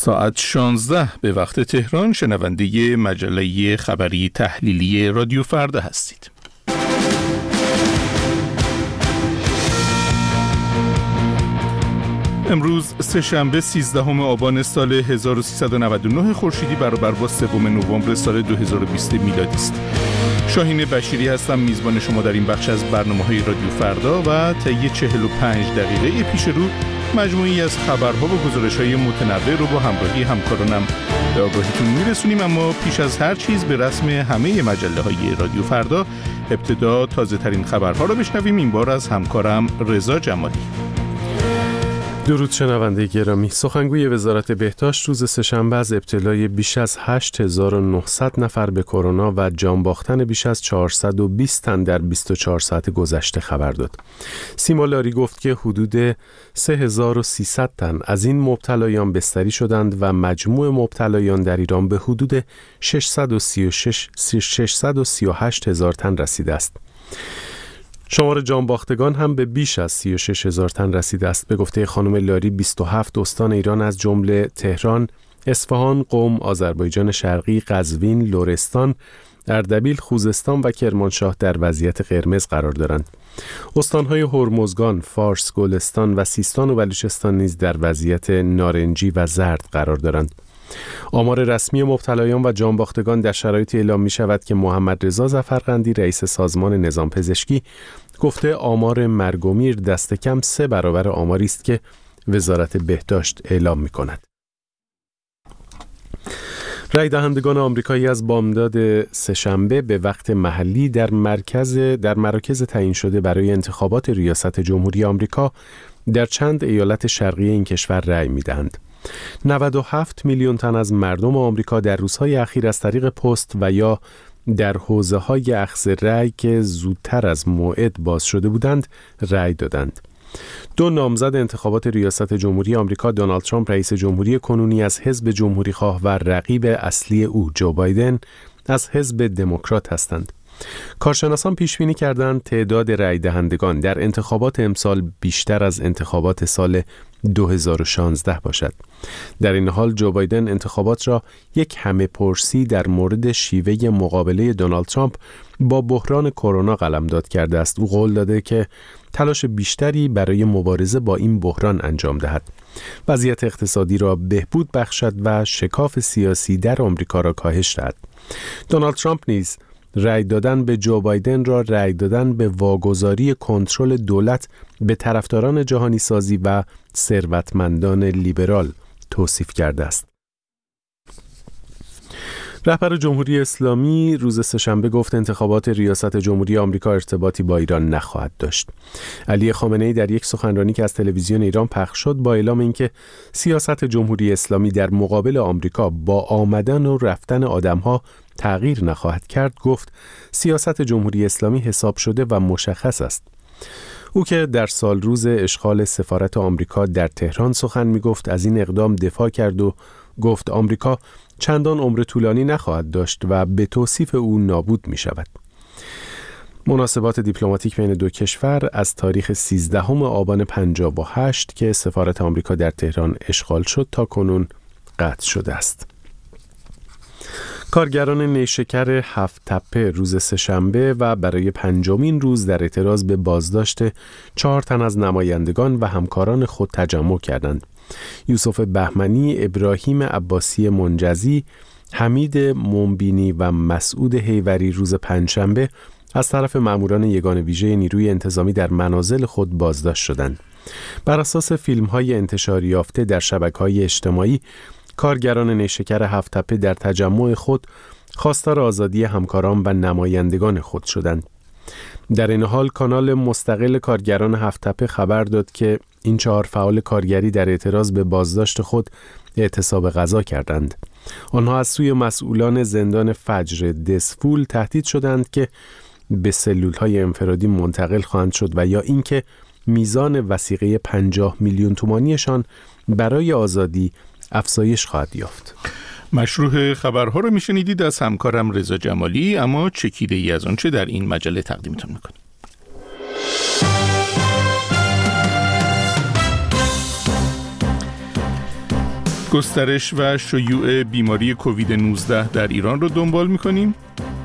ساعت 16 به وقت تهران شنونده مجله خبری تحلیلی رادیو فردا هستید. امروز سه‌شنبه 13 آبان سال 1399 خورشیدی برابر با 3 نوامبر سال 2020 میلادی است. شاهین بشیری هستم، میزبان شما در این بخش از برنامه‌های رادیو فردا و طی 45 دقیقه پیش رو مجموعی از خبرها و گزارش‌های متنوع رو با همراهی همکارانم به آگاهیتون میرسونیم. اما پیش از هر چیز به رسم همه مجله‌های رادیو فردا ابتدا تازه‌ترین خبرها رو بشنویم، این بار از همکارم رضا جمالی. درود شنونده گرامی. سخنگوی وزارت بهداشت روز سه‌شنبه از ابتلای بیش از 8900 نفر به کرونا و جان باختن بیش از 420 تن در 24 ساعت گذشته خبر داد. سیما لاری گفت که حدود 3300 تن از این مبتلایان بستری شدند و مجموع مبتلایان در ایران به حدود 638 هزار تن رسیده است. شمار جانباختگان هم به بیش از 36 هزار تن رسیده است. به گفته خانم لاری 27 استان ایران از جمله تهران، اصفهان، قم، آذربایجان شرقی، قزوین، لرستان، اردبیل، خوزستان و کرمانشاه در وضعیت قرمز قرار دارند. استان‌های هرمزگان، فارس، گلستان و سیستان و بلوچستان نیز در وضعیت نارنجی و زرد قرار دارند. آمار رسمی مبتلایان و جانباختگان در شرایطی اعلام می شود که محمد رضا ظفرقندی رئیس سازمان نظام پزشکی گفته آمار مرگ و میر دست کم 3 برابر آماری است که وزارت بهداشت اعلام می کند. رای دهندگان آمریکایی از بامداد سه‌شنبه به وقت محلی در مراکز تعیین شده برای انتخابات ریاست جمهوری آمریکا در چند ایالت شرقی این کشور رای می دهند. 97 میلیون تن از مردم آمریکا در روزهای اخیر از طریق پست و یا در حوزه‌های اخذ رأی که زودتر از موعد باز شده بودند رأی دادند. 2 نامزد انتخابات ریاست جمهوری آمریکا، دونالد ترامپ رئیس جمهوری کنونی از حزب جمهوریخواه و رقیب اصلی او جو بایدن از حزب دموکرات هستند. کارشناسان پیش بینی کردند تعداد رأی دهندگان در انتخابات امسال بیشتر از انتخابات سال 2016 باشد. در این حال جو بایدن انتخابات را یک همه پرسی در مورد شیوه مقابله دونالد ترامپ با بحران کرونا قلمداد کرده است. او قول داده که تلاش بیشتری برای مبارزه با این بحران انجام دهد، وضعیت اقتصادی را بهبود بخشد و شکاف سیاسی در آمریکا را کاهش دهد. دونالد ترامپ نیز رأی دادن به جو بایدن را رأی دادن به واگذاری کنترل دولت به طرفداران جهانی سازی و ثروتمندان لیبرال توصیف کرده است. رهبر جمهوری اسلامی روز سه‌شنبه گفت انتخابات ریاست جمهوری آمریکا ارتباطی با ایران نخواهد داشت. علی خامنه‌ای در یک سخنرانی که از تلویزیون ایران پخش شد با اعلام اینکه سیاست جمهوری اسلامی در مقابل آمریکا با آمدن و رفتن آدم‌ها تغییر نخواهد کرد گفت سیاست جمهوری اسلامی حساب شده و مشخص است. او که در سال روز اشغال سفارت آمریکا در تهران سخن می‌گفت از این اقدام دفاع کرد و گفت آمریکا چندان عمر طولانی نخواهد داشت و به توصیف او نابود می شود. مناسبات دیپلماتیک بین دو کشور از تاریخ 13 آبان 58 که سفارت آمریکا در تهران اشغال شد تا کنون قطع شده است. کارگران نیشکر 7 تپه روز سه‌شنبه و برای 5مین روز در اعتراض به بازداشت 4 تن از نمایندگان و همکاران خود تجمع کردند. یوسف بهمنی، ابراهیم عباسی منجزی، حمید منبینی و مسعود حیوری روز پنجشنبه از طرف ماموران یگان ویژه نیروی انتظامی در منازل خود بازداشت شدند. بر اساس فیلم‌های انتشار یافته در شبکه‌های اجتماعی، کارگران نیشکر 7 تپه در تجمع خود خواستار آزادی همکاران و نمایندگان خود شدند. در این حال کانال مستقل کارگران 7 تپه خبر داد که این 4 فعال کارگری در اعتراض به بازداشت خود اعتصاب غذا کردند. آنها از سوی مسئولان زندان فجر دسفول تهدید شدند که به سلول‌های انفرادی منتقل خواهند شد و یا اینکه میزان وثیقه 50 میلیون تومانیشان برای آزادی افزایش خواهد یافت. مشروع خبرها رو میشنیدید از همکارم رضا جمالی، اما چکیده ای از آنچه در این مجله تقدیمتون میکنم. گسترش و شیوع بیماری کووید 19 در ایران رو دنبال می‌کنیم.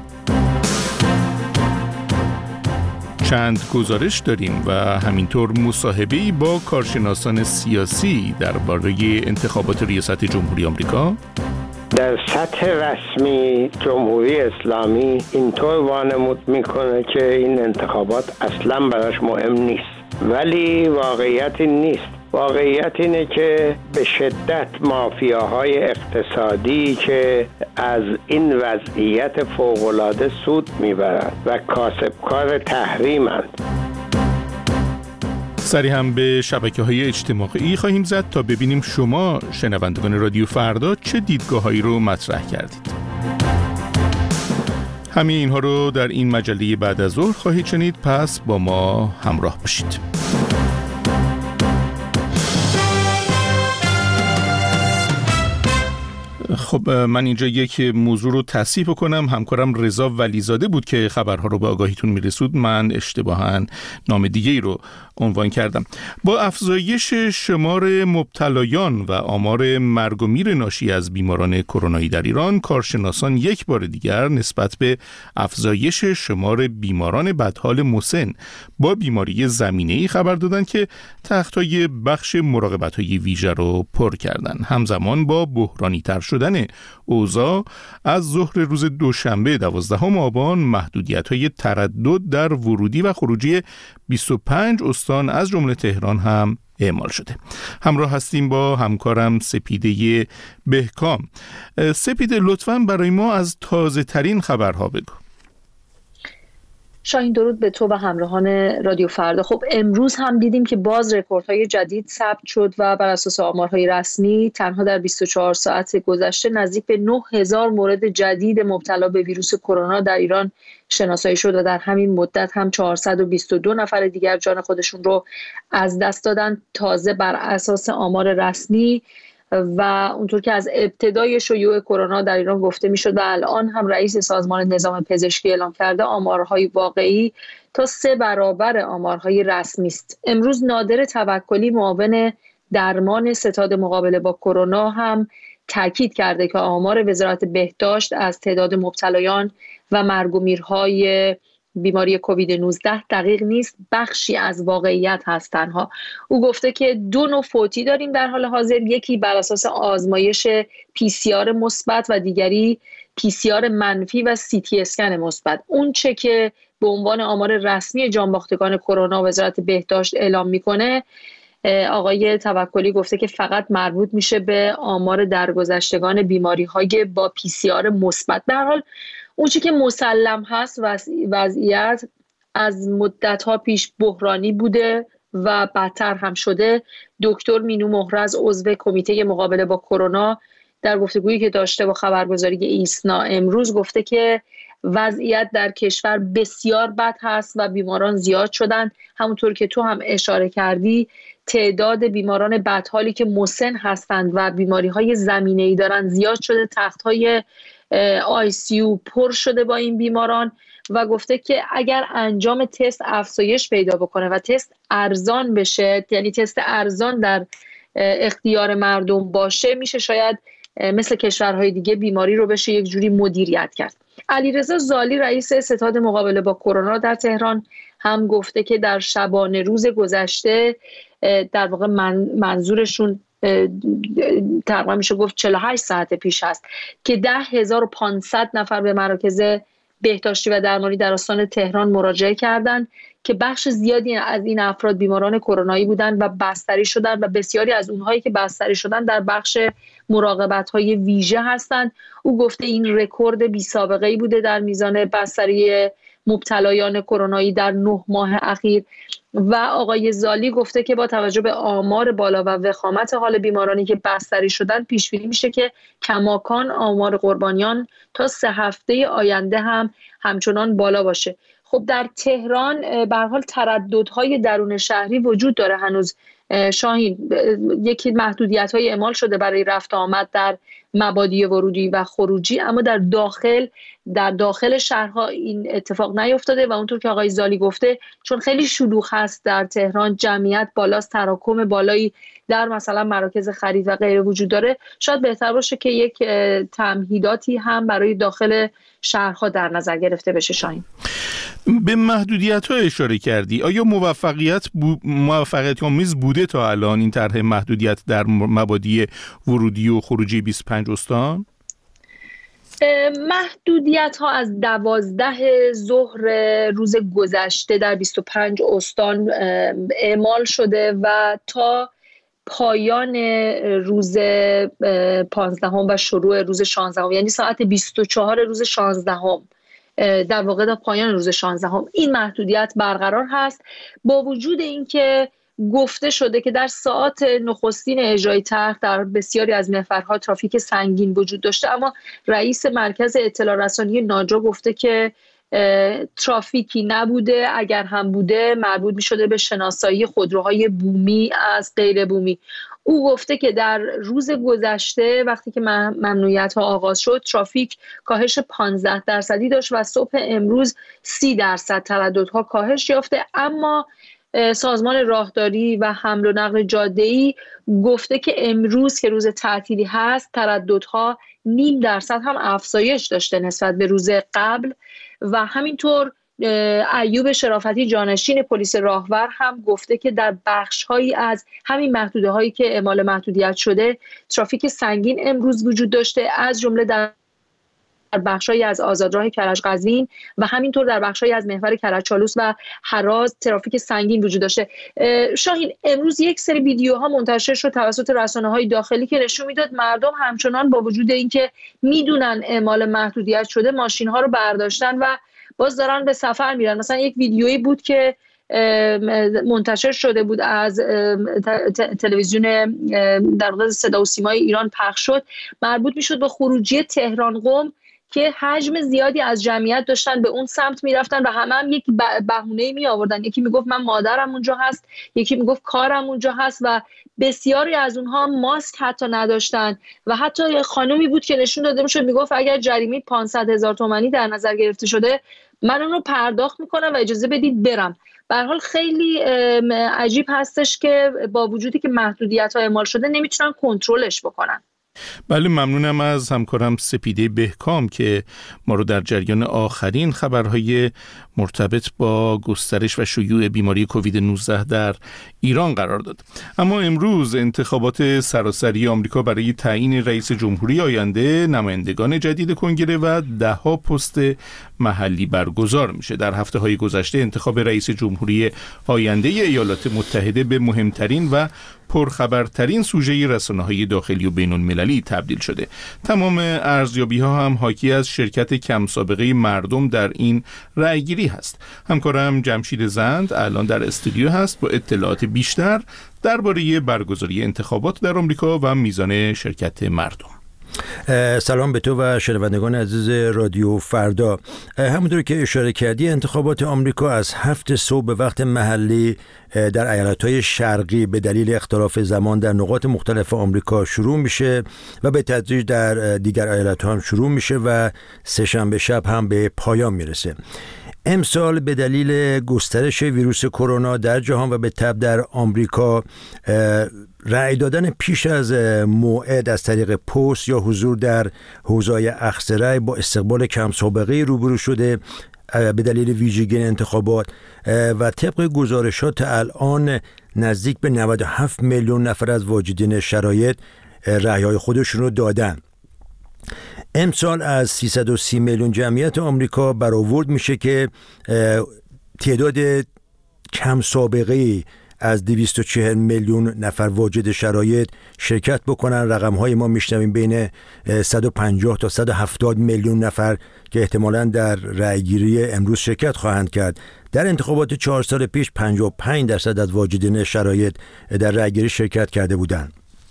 چند گزارش داریم و همینطور مصاحبه‌ای با کارشناسان سیاسی درباره انتخابات ریاست جمهوری آمریکا. در سطح رسمی جمهوری اسلامی اینطور وانمود میکنه که این انتخابات اصلا براش مهم نیست، ولی واقعیت این نیست. واقعیت اینه که به شدت مافیاهای اقتصادی که از این وضعیت فوق‌العاده سود میبرند و کاسبکار تحریمند. سری هم به شبکه‌های اجتماعی خواهیم زد تا ببینیم شما شنوندگان رادیو فردا چه دیدگاه‌هایی رو مطرح کردید. همه اینها رو در این مجله بعد از ظهر خواهید شنید، پس با ما همراه باشید. خب من اینجا یک موضوع رو تصحیح کنم. همکارم رضا ولیزاده بود که خبرها رو به آگاهیتون میرسود. من اشتباهاً نام دیگه‌ای رو عنوان کردم. با افزایش شمار مبتلایان و آمار مرگ و میر ناشی از بیماران کرونایی در ایران، کارشناسان یک بار دیگر نسبت به افزایش شمار بیماران بدحال مسن با بیماری زمینه‌ای خبر دادن که تختای بخش مراقبت‌های ویژه رو پر کردن. همزمان با بحرانی تر شدن اوضاع، از ظهر روز دوشنبه 12 آبان محدودیت‌های تردد در ورودی و خروجی 25 استان از جمله تهران هم اعمال شده. همراه هستیم با همکارم سپیده بهکام. سپیده، لطفاً برای ما از تازه ترین خبرها بگو. شاهین، درود به تو و همراهان رادیو فردا. خب امروز هم دیدیم که باز رکوردهای جدید ثبت شد و بر اساس آمارهای رسمی تنها در 24 ساعت گذشته نزدیک به 9000 مورد جدید مبتلا به ویروس کرونا در ایران شناسایی شد و در همین مدت هم 422 نفر دیگر جان خودشون رو از دست دادن. تازه بر اساس آمار رسمی و اونطور که از ابتدای شیوع کرونا در ایران گفته میشد و الان هم رئیس سازمان نظام پزشکی اعلام کرده، آمارهای واقعی تا 3 برابر آمارهای رسمی است. امروز نادر توکلی، معاون درمان ستاد مقابله با کرونا، هم تاکید کرده که آمار وزارت بهداشت از تعداد مبتلایان و مرگ و میرهای بیماری کووید 19 دقیق نیست، بخشی از واقعیت هست تنها. او گفته که 2 نوع فوتی داریم در حال حاضر، یکی بر اساس آزمایش PCR مثبت و دیگری PCR منفی و CT اسکن مثبت. اون چه که به عنوان آمار رسمی جانباختگان کرونا وزارت بهداشت اعلام میکنه، آقای توکلی گفته که فقط مربوط میشه به آمار درگذشتگان بیماری‌های با PCR مثبت. در حال اون چی که مسلم هست، وضعیت از مدت‌ها پیش بحرانی بوده و بدتر هم شده. دکتر مینو مهرز، عضو کمیته مقابله با کرونا، در گفتگویی که داشته با خبرگزاری ایسنا امروز گفته که وضعیت در کشور بسیار بد هست و بیماران زیاد شدن. همونطور که تو هم اشاره کردی، تعداد بیماران بدحالی که مسن هستند و بیماری‌های زمینه‌ای دارن زیاد شده. تخت‌های ICU پر شده با این بیماران و گفته که اگر انجام تست افزایش پیدا بکنه و تست ارزان بشه، یعنی تست ارزان در اختیار مردم باشه، میشه شاید مثل کشورهای دیگه بیماری رو بشه یک جوری مدیریت کرد. علیرضا زالی، رئیس ستاد مقابله با کرونا در تهران، هم گفته که در شبانه روز گذشته، در واقع منظورشون تقریبا میشه گفت 48 ساعت پیش هست، که 10,500 نفر به مراکز بهداشتی و درمانی در استان تهران مراجعه کردند که بخش زیادی از این افراد بیماران کرونایی بودند و بستری شدند و بسیاری از اونهایی که بستری شدند در بخش مراقبت‌های ویژه هستند. او گفته این رکورد بی سابقه‌ای بوده در میزان بستری مبتلایان کرونایی در 9 ماه اخیر. و آقای زالی گفته که با توجه به آمار بالا و وخامت حال بیمارانی که بستری شدن، پیش بینی میشه که کماکان آمار قربانیان تا 3 هفته آینده هم همچنان بالا باشه. خب در تهران به هر حال ترددهای درون شهری وجود داره هنوز. شاهین، یکی محدودیت‌های اعمال شده برای رفت آمد در مبادی ورودی و خروجی، اما در داخل شهرها این اتفاق نیفتاده و اونطور که آقای زالی گفته، چون خیلی شلوغ هست در تهران، جمعیت بالاست، تراکم بالایی در مثلا مراکز خرید و غیره وجود داره، شاید بهتر باشه که یک تمهیداتی هم برای داخل شهرها در نظر گرفته بشه. شاهین، به محدودیت‌ها اشاره کردی. آیا موفقیت آمیز بوده تا الان این طرح محدودیت در مبادی ورودی و خروجی 25 استان؟ محدودیت ها از 12 ظهر روز گذشته در 25 استان اعمال شده و تا پایان روز 15 و شروع روز 16، یعنی ساعت 24 روز 16، در واقع تا پایان روز 16 این محدودیت برقرار هست، با وجود اینکه گفته شده که در ساعات نخستین اجرای طرح در بسیاری از محورها ترافیک سنگین وجود داشته، اما رئیس مرکز اطلاع رسانی ناجا گفته که ترافیکی نبوده، اگر هم بوده مربوط می شده به شناسایی خودروهای بومی از غیر بومی. او گفته که در روز گذشته وقتی که ممنوعیت ها آغاز شد ترافیک کاهش 15% داشت و صبح امروز 30% ترددها کاهش یافته، اما سازمان راهداری و حمل و نقل جاده‌ای گفته که امروز که روز تعطیلی هست ترددها 0.5% هم افزایش داشته نسبت به روز قبل. و همینطور ایوب شرافتی جانشین پلیس راهور هم گفته که در بخش‌هایی از همین محدوده هایی که اعمال محدودیت شده ترافیک سنگین امروز وجود داشته، از جمله در بخشایی از آزادراه کرج قزوین و همینطور در بخشایی از محور کرج-چالوس و هراز ترافیک سنگین وجود داشته. شاهین، امروز یک سری ویدیوها منتشر شد توسط رسانه‌های داخلی که نشون میداد مردم همچنان با وجود اینکه میدونن اعمال محدودیت شده ماشین‌ها رو برداشتن و باز دارن به سفر میرن. مثلا یک ویدیویی بود که منتشر شده بود از تلویزیون در واقع صدا و سیمای ایران پخش شد، مربوط میشد به خروجی تهران قم که حجم زیادی از جمعیت داشتن به اون سمت میرفتن و هم یک بهونه می آوردن. یکی میگفت من مادرم اونجا هست، یکی میگفت کارم اونجا هست و بسیاری از اونها ماسک حتی نداشتن و حتی خانومی بود که نشون داده میشد میگفت اگر جریمه 500,000 تومانی در نظر گرفته شده من اون رو پرداخت میکنم و اجازه بدید برم. به هر حال خیلی عجیب هستش که با وجودی که محدودیت‌ها اعمال شده نمیتونن کنترلش بکنن. بله، ممنونم از همکارم سپیده بهکام که ما رو در جریان آخرین خبرهای مرتبط با گسترش و شیوع بیماری کووید 19 در ایران قرار داد. اما امروز انتخابات سراسری آمریکا برای تعیین رئیس جمهوری آینده، نمایندگان جدید کنگره و 10 پست محلی برگزار میشه. در هفته‌های گذشته انتخاب رئیس جمهوری آینده ایالات متحده به مهمترین و پرخبرترین سوژه رسانه‌های داخلی و بین‌المللی تبدیل شده. تمام ارزیابی‌ها هم حاکی از شرکت کم سابقه مردم در این رأیگیری هست. همکارم جمشید زند الان در استودیو هست با اطلاعات بیشتر درباره برگزاری انتخابات در آمریکا و میزان شرکت مردم. سلام به تو و شنوندگان عزیز رادیو فردا. همونطور که اشاره کردی انتخابات آمریکا از 7 صبح به وقت محلی در ایالت‌های شرقی به دلیل اختلاف زمان در نقاط مختلف آمریکا شروع میشه و به تدریج در دیگر ایالت‌ها هم شروع میشه و سه‌شنبه شب هم به پایان میرسه. امسال به دلیل گسترش ویروس کرونا در جهان و به تبع در آمریکا رأی دادن پیش از موعد از طریق پست یا حضور در حوزه‌های اخذ رأی با استقبال کم سابقه روبرو شده به دلیل ویژگی انتخابات و طبق گزارشات الان نزدیک به 97 میلیون نفر از واجدین شرایط رأی‌های خودشون رو دادن. امسال از 330 میلیون جمعیت آمریکا برآورد میشه که تعداد کم سابقه‌ای از 240 میلیون نفر واجد شرایط شرکت بکنن. رقم‌های ما میشنویم بین 150 تا 170 میلیون نفر که احتمالاً در رأیگیری امروز شرکت خواهند کرد. در انتخابات 4 سال پیش 55% از واجدین شرایط در رأیگیری شرکت کرده بودند.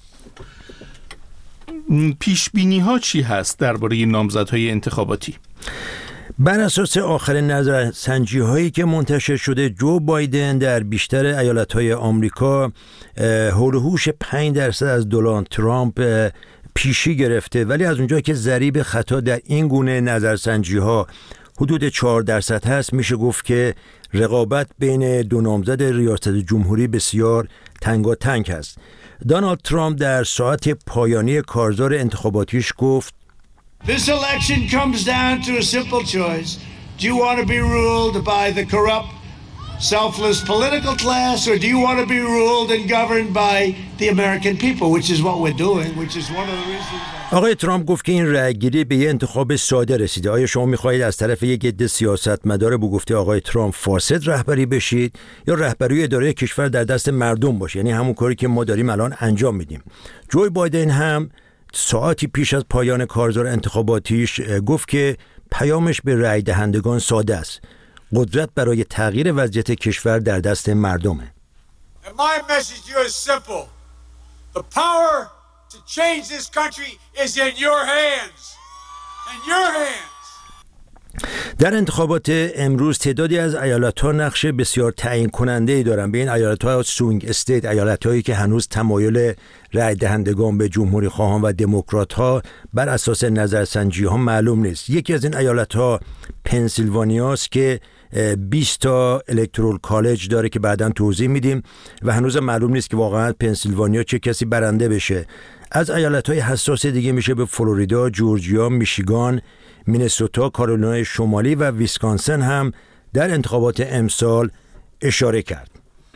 پیشبینی ها چی هست درباره نامزدهای انتخاباتی؟ بر اساس آخرین نظرسنجی هایی که منتشر شده جو بایدن در بیشتر ایالت های آمریکا حول و حوش 5% از دونالد ترامپ پیشی گرفته، ولی از اونجا که ضریب خطا در این گونه نظرسنجی ها حدود 4% هست میشه گفت که رقابت بین دو نامزد ریاست جمهوری بسیار تنگاتنگ هست. دونالد ترامپ در ساعت پایانی کارزار انتخاباتیش گفت This election comes down to a simple choice. Do you want to be ruled by the corrupt, selfless political class, or do you want to be ruled and governed by the American people, which is what we're doing, which is one of the reasons. آقای ترامپ گفت که این رأیگیری به یه انتخاب ساده رسیده. آیا شما می‌خواهید از طرف یک عده سیاستمدار به گفته آقای ترامپ فاسد رهبری بشید یا رهبری اداره کشور در دست مردم باشه؟ یعنی همون کاری که ما داریم الان انجام میدیم. جو بایدن هم ساعتی پیش از پایان کارزار انتخاباتیش گفت که پیامش به رأی دهندگان ساده است. قدرت برای تغییر وضعیت کشور در دست مردمه. My message to you is simple. The power to change this country is in your hands. In your hands. در انتخابات امروز تعدادی از ایالت‌ها نقش بسیار تعیین کننده‌ای دارن. به این ایالت‌ها سوینگ استیت، ایالت‌هایی که هنوز تمایل رأی دهندگان به جمهوری خواهان و دموکرات‌ها بر اساس نظرسنجی‌ها معلوم نیست. یکی از این ایالت‌ها پنسیلوانیا است که 20 تا الکترال کالج داره که بعداً توضیح میدیم و هنوز معلوم نیست که واقعاً پنسیلوانیا چه کسی برنده بشه. از ایالت‌های حساس دیگه میشه به فلوریدا، جورجیا، میشیگان، مینسوتا، کارولینای شمالی و ویسکانسن هم در انتخابات امسال اشاره کرد.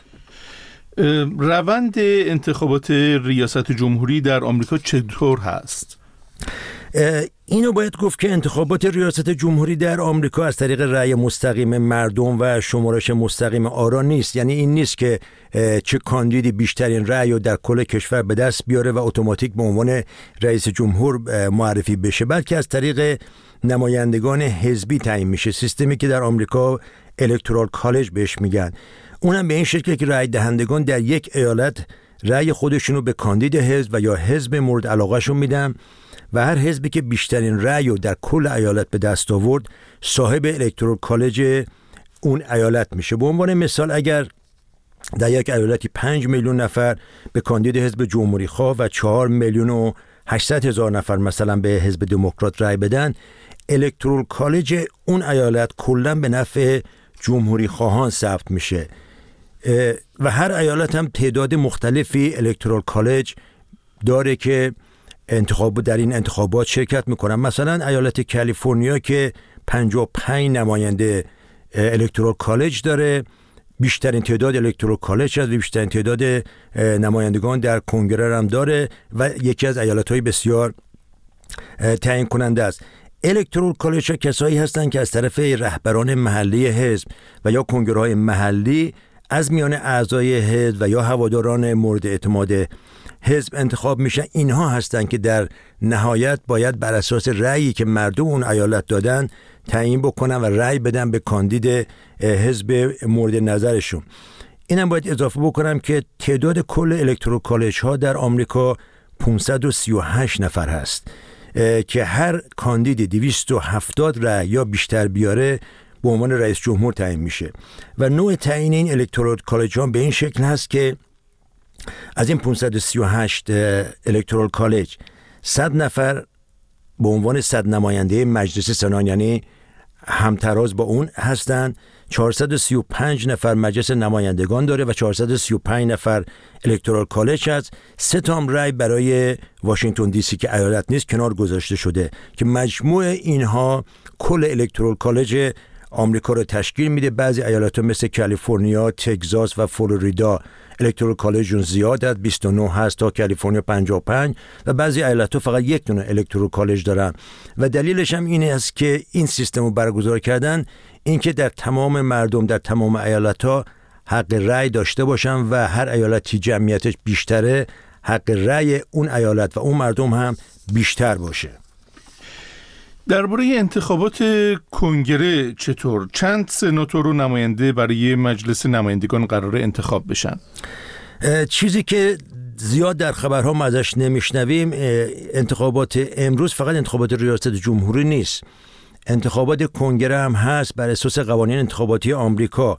روند انتخابات ریاست جمهوری در آمریکا چطور هست؟ اینو باید گفت که انتخابات ریاست جمهوری در آمریکا از طریق رأی مستقیم مردم و شمارش مستقیم آرا نیست. یعنی این نیست که چه کاندیدی بیشترین رأی رو در کل کشور به دست بیاره و اتوماتیک به عنوان رئیس جمهور معرفی بشه، بلکه از طریق نمایندگان حزبی تعیین میشه. سیستمی که در آمریکا الکترال کالج بهش میگن. اونم به این شکل که رأی دهندگان در یک ایالت رأی خودشونو به کاندید حزب و یا حزب مورد علاقهشون میدن و هر حزبی که بیشترین رأی رو در کل ایالت به دست آورد صاحب الکترال کالج اون ایالت میشه. به عنوان مثال اگر در یک ایالتی 5 میلیون نفر به کاندید حزب جمهوری خواه و 4 میلیون و 800 هزار نفر مثلا به حزب دموکرات رأی بدن، الکترال کالج اون ایالت کلا به نفع جمهوری خواهان ثبت میشه و هر ایالت هم تعداد مختلفی الکترال کالج داره که در این انتخابات شرکت میکنن. مثلا ایالت کالیفرنیا که 55 نماینده الکترال کالج داره، بیشترین تعداد الکترال کالج هست و بیشترین تعداد نمایندگان در کنگره هم داره و یکی از ایالت‌های بسیار تعیین کننده است. الکترال کالج ها کسایی هستند که از طرف رهبران محلی حزب و یا کنگره‌های محلی از میان اعضای حزب و یا هواداران مورد اعتماد حزب انتخاب میشن. اینها هستند که در نهایت باید بر اساس رأیی که مردم اون ایالت دادن تعیین بکنن و رأی بدن به کاندید حزب مورد نظرشون. اینم باید اضافه بکنم که تعداد کل الکترال کالج ها در آمریکا 538 نفر هست که هر کاندیدی 270 رأی یا بیشتر بیاره به عنوان رئیس جمهور تعیین میشه و نوع تعیین این الکترال کالج ها به این شکل هست که از این 538 الکترال کالج 100 نفر به عنوان 100 نماینده مجلس سنا یعنی همتراز با اون هستن، 435 نفر مجلس نمایندگان داره و 435 نفر الکترال کالج هست. 3 تا رأی برای واشنگتن دی سی که ایالت نیست کنار گذاشته شده که مجموع اینها کل الکترال کالج آمریکا رو تشکیل میده. بعضی ایالت‌ها مثل کالیفرنیا، تگزاس و فلوریدا الکترال کالجون زیاد هست، 29 هست تا کالیفرنیا 55 و بعضی ایالت‌ها فقط یک دونه الکترال کالج دارن و دلیلش هم اینه است که این سیستم رو برگزار کردن اینکه در تمام مردم در تمام ایالت‌ها حق رأی داشته باشن و هر ایالتی جمعیتش بیشتره حق رأی اون ایالت و اون مردم هم بیشتر باشه. درباره انتخابات کنگره چطور؟ چند سناتور و نماینده برای مجلس نمایندگان قراره انتخاب بشن؟ چیزی که زیاد در خبرها ما ازش نمیشنویم، انتخابات امروز فقط انتخابات ریاست جمهوری نیست، انتخابات کنگره هم هست بر اساس قوانین انتخاباتی آمریکا.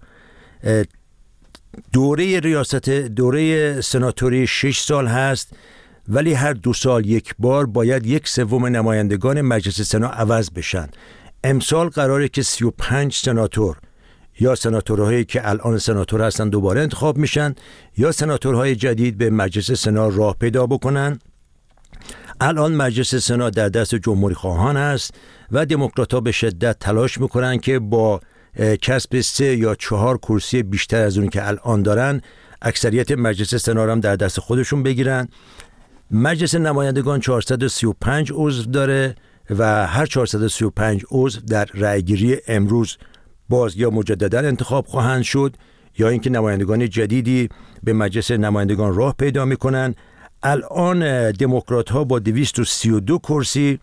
دوره سناتوری 6 سال هست ولی هر 2 سال یک بار باید 1/3 نمایندگان مجلس سنا عوض بشن. امسال قراره که 35 سناتور یا سناتورهایی که الان سناتور هستن دوباره انتخاب میشن، یا سناتورهای جدید به مجلس سنا راه پیدا بکنن. الان مجلس سنا در دست جمهوری خواهان است و دموکرات‌ها به شدت تلاش میکنن که با کسب 3 یا 4 کرسی بیشتر از اون که الان دارن اکثریت مجلس سنا هم در دست خودشون بگیرن. مجلس نمایندگان 435 عضو داره و هر 435 عضو در رأیگیری امروز باز یا مجددا انتخاب خواهند شد یا اینکه نمایندگان جدیدی به مجلس نمایندگان راه پیدا میکنن. الان دموکرات ها با 232 کرسی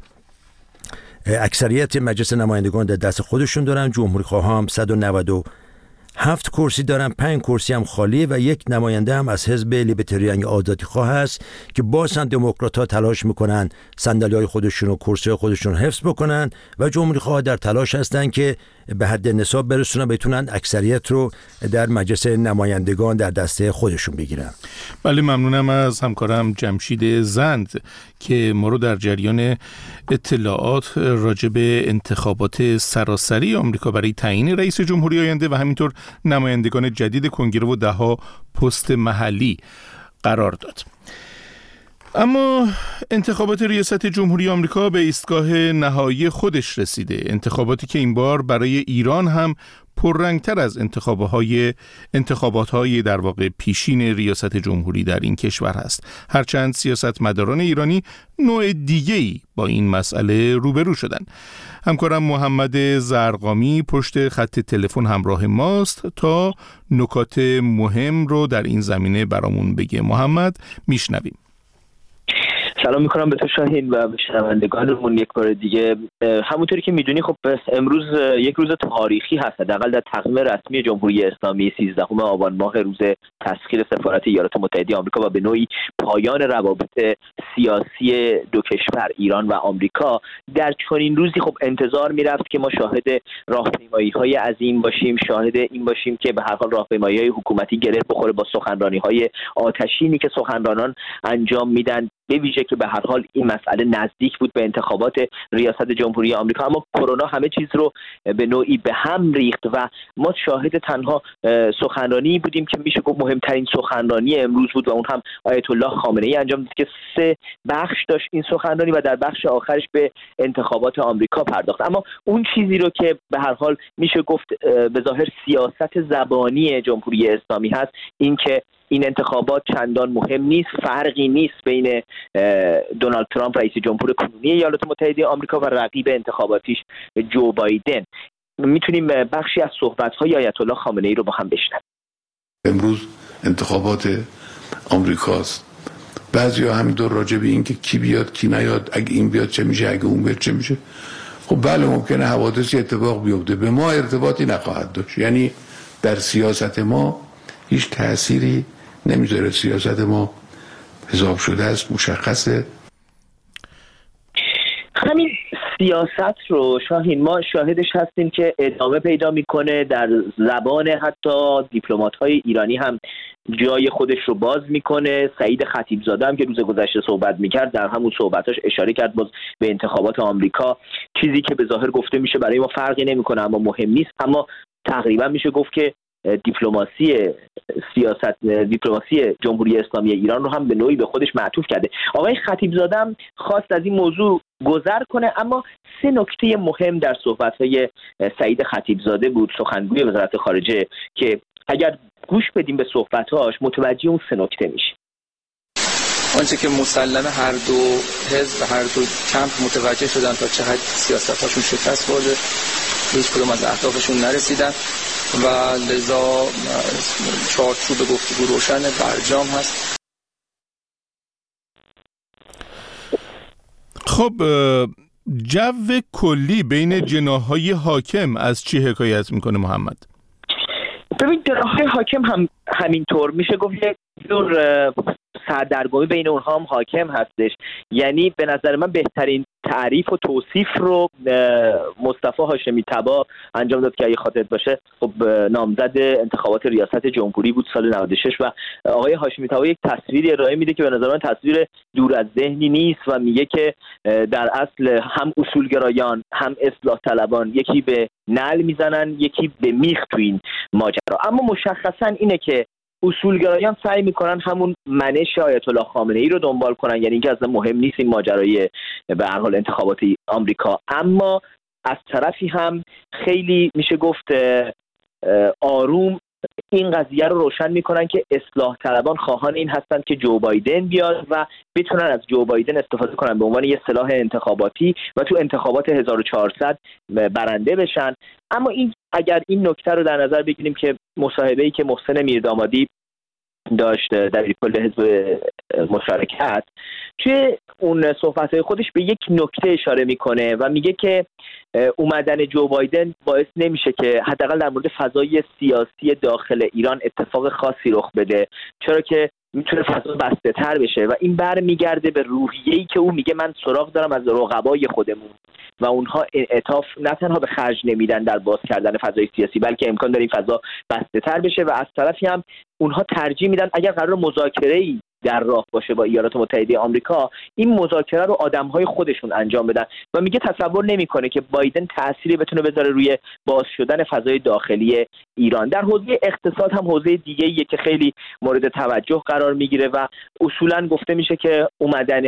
اکثریت مجلس نمایندگان در دست خودشون دارن، جمهوری خواها هم 197 کرسی دارن، 5 کرسی هم خالی و یک نماینده هم از حزب لیبرتریان یا آزادی خواه هست که باز هم دموکرات ها تلاش میکنن صندلی‌های خودشون و کرسی خودشون حفظ بکنن و جمهوری خواه در تلاش هستن که به حد نصاب برسونن بتونن اکثریت رو در مجلس نمایندگان در دسته خودشون بگیرن. بله، ممنونم از همکارم جمشید زند که ما رو در جریان اطلاعات راجع به انتخابات سراسری آمریکا برای تعیین رئیس جمهوری آینده و همینطور نمایندگان جدید کنگره و 10 پست محلی قرار داد. اما انتخابات ریاست جمهوری آمریکا به ایستگاه نهایی خودش رسیده، انتخاباتی که این بار برای ایران هم پررنگتر از انتخابات‌های در واقع پیشین ریاست جمهوری در این کشور هست، هرچند سیاستمداران ایرانی نوع دیگه‌ای با این مسئله روبرو شدن. همکارم محمد زرقامی پشت خط تلفن همراه ماست تا نکات مهم رو در این زمینه برامون بگه. محمد، میشنویم. سلام میکنم به تو شاهین و به شنوندگانمون یک بار دیگه. همونطوری که میدونی خب امروز یک روز تاریخی هست، حداقل در تقویم رسمی جمهوری اسلامی 13 آبان ماه، روز تسخیر سفارت ایالات متحده آمریکا و به نوعی پایان روابط سیاسی دو کشور ایران و آمریکا. در چنین روزی خب انتظار میرفت که ما شاهد راهپیمایی‌های عظیم باشیم، شاهد این باشیم که به هر حال راهپیمایی‌های حکومتی گره بخوره با سخنرانی‌های آتشینی که سخنرانان انجام میدن، به ویژه که به هر حال این مسئله نزدیک بود به انتخابات ریاست جمهوری آمریکا. اما کرونا همه چیز رو به نوعی به هم ریخت و ما شاهد تنها سخنرانی بودیم که میشه گفت مهمترین سخنرانی امروز بود و اون هم آیت الله خامنه‌ای انجام داد که 3 بخش داشت این سخنرانی و در بخش آخرش به انتخابات آمریکا پرداخت. اما اون چیزی رو که به هر حال میشه گفت به ظاهر سیاست زبانی جمهوری اسلامی هست، این که این انتخابات چندان مهم نیست، فرقی نیست بین دونالد ترامپ رئیس جمهور کنونی ایالات متحده آمریکا و رقیب انتخاباتیش جو بایدن. میتونیم بخشی از صحبت‌های آیت الله خامنه‌ای رو با هم بشنویم. امروز انتخابات آمریکاست. بعضیا همینطور راجع به این که کی بیاد کی نیاد، اگه این بیاد چه میشه، اگه اون بیاد چه میشه. خب بله ممکنه حوادثی اتفاق بیفته، به ما ارتباطی نخواهد داشت. یعنی در سیاست ما هیچ تأثیری نمیذاره. سیاست ما حساب شده است، مشخصه. همین سیاست رو شاهین ما شاهدش هستیم که ادامه پیدا میکنه، در زبان حتی دیپلمات‌های ایرانی هم جای خودش رو باز میکنه. سعید خطیبزاده هم که روز گذشته صحبت میکرد در همون صحبتاش اشاره کرد باز به انتخابات آمریکا، چیزی که به ظاهر گفته میشه برای ما فرقی نمیکنه اما مهم نیست، اما تقریبا میشه گفت که دیپلماسی جمهوری اسلامی ایران رو هم به نوعی به خودش معطوف کرده. آقای خطیبزاده هم خواست از این موضوع گذر کنه، اما 3 نکته مهم در صحبت‌های سعید خطیبزاده بود، سخنگوی وزارت خارجه، که اگر گوش بدیم به صحبت‌هاش متوجه اون 3 نکته میشیم. آنچه که مسلمه هر دو حزب هر دو کمپ متوجه شدن تا چه حد سیاست‌هاشون شکست خورده، هیچ کدوم از اهدافشون نرسیدن و لذا چارچوب گفتگو روشن، برجام هست. خب جو کلی بین جناح‌های حاکم از چی حکایت میکنه محمد؟ ببین جناح‌های حاکم هم همینطور میشه گفت یک جور سردرگمی بین اونها هم حاکم هستش. یعنی به نظر من بهترین تعریف و توصیف رو مصطفی هاشمی طبا انجام داد که اگه خاطرت باشه خب نامزد انتخابات ریاست جمهوری بود سال 96 و آقای هاشمی طبا یک تصویری ارائه میده که به نظر من تصویر دور از ذهنی نیست و میگه که در اصل هم اصولگرایان هم اصلاح طلبان یکی به نعل میزنن یکی به میخ تو این ماجرا. اما مشخصا اینه که اصولگرایان سعی میکنن همون منش آیت الله خامنه ای رو دنبال کنن، یعنی اینکه اصلا مهم نیست این ماجرای به هر حال انتخابات آمریکا، اما از طرفی هم خیلی میشه گفت آروم این قضیه رو روشن میکنن که اصلاح طلبان خواهان این هستن که جو بایدن بیاد و بتونن از جو بایدن استفاده کنن به عنوان یه سلاح انتخاباتی و تو انتخابات 1400 برنده بشن. اما این اگر این نکته رو در نظر بگیریم که مصاحبه‌ای که محسن میردامادی داشت در کل حزب مشارکت، توی اون صحبت‌های خودش به یک نکته اشاره میکنه و میگه که اومدن جو بایدن باعث نمیشه که حداقل در مورد فضای سیاسی داخل ایران اتفاق خاصی رخ بده، چرا که میتونه فضا بسته تر بشه و این برمیگرده به روحیه‌ای که او میگه من سراغ دارم از رقبای خودمون و اونها انعطاف نه تنها به خرج نمیدن در باز کردن فضای سیاسی، بلکه امکان داره این فضا بسته تر بشه و از طرفی هم اونها ترجیح میدن اگر قرار مذاکره‌ای در راه باشه با ایالات متحده آمریکا این مذاکره رو آدم‌های خودشون انجام بدن و میگه تصور نمی‌کنه که بایدن تأثیری بتونه بذاره روی باز شدن فضای داخلی ایران. در حوزه اقتصاد هم حوزه دیگه‌ایه که خیلی مورد توجه قرار میگیره و اصولاً گفته میشه که اومدن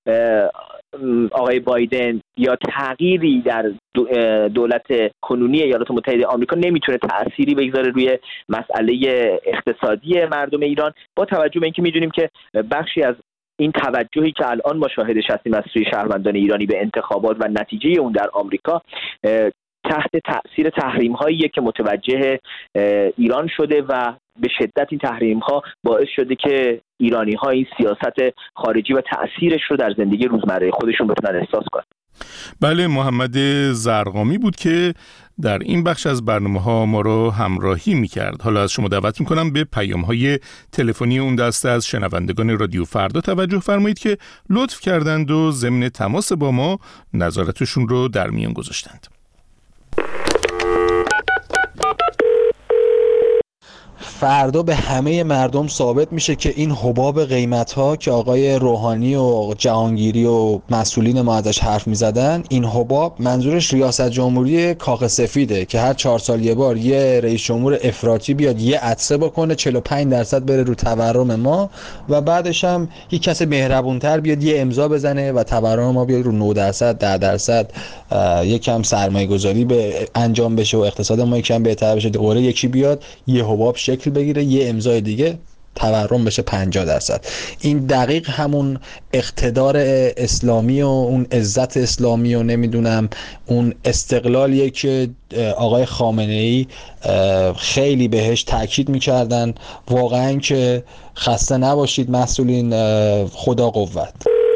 آقای بایدن یا تغییری در دولت کنونی ایالات متحده آمریکا نمیتونه تأثیری بگذاره روی مسئله اقتصادی مردم ایران، با توجه به اینکه میدونیم که بخشی از این توجهی که الان ما شاهدش هستیم از سوی شهروندان ایرانی به انتخابات و نتیجه اون در آمریکا تحت تأثیر تحریم‌هایی که متوجه ایران شده و به شدت این تحریم‌ها باعث شده که ایرانی‌ها این سیاست خارجی و تأثیرش رو در زندگی روزمره خودشون بتونن احساس کنن. بله، محمد زرقامی بود که در این بخش از برنامه‌ها ما رو همراهی می‌کرد. حالا از شما دعوت می‌کنم به پیام‌های تلفنی اون دسته از شنوندگان رادیو فردا توجه فرمایید که لطف کردند و ضمن تماس با ما نظراتشون رو در میان گذاشتند. فردا به همه مردم ثابت میشه که این حباب قیمت‌ها که آقای روحانی و جهانگیری و مسئولین ما ازش حرف میزدن، این حباب منظورش ریاست جمهوری کاخ سفیده که هر 4 سال یه بار یه رئیس جمهور افراطی بیاد یه عطسه بکنه 45% بره رو تورم ما و بعدش هم یک کس مهربونتر بیاد یه امضا بزنه و تورم ما بیاد رو 9%، 10%، یکم سرمایه گذاری به انجام بشه و اقتصاد ما یکم بهتر بشه. دوره یکی بیاد یه حباب شکل بگیره یه امضای دیگه تورم بشه 50%. این دقیق همون اقتدار اسلامی و اون عزت اسلامی و نمیدونم اون استقلالیه که آقای خامنه ای خیلی بهش تاکید میکردن. واقعا که خسته نباشید مسئولین، خدا قوت.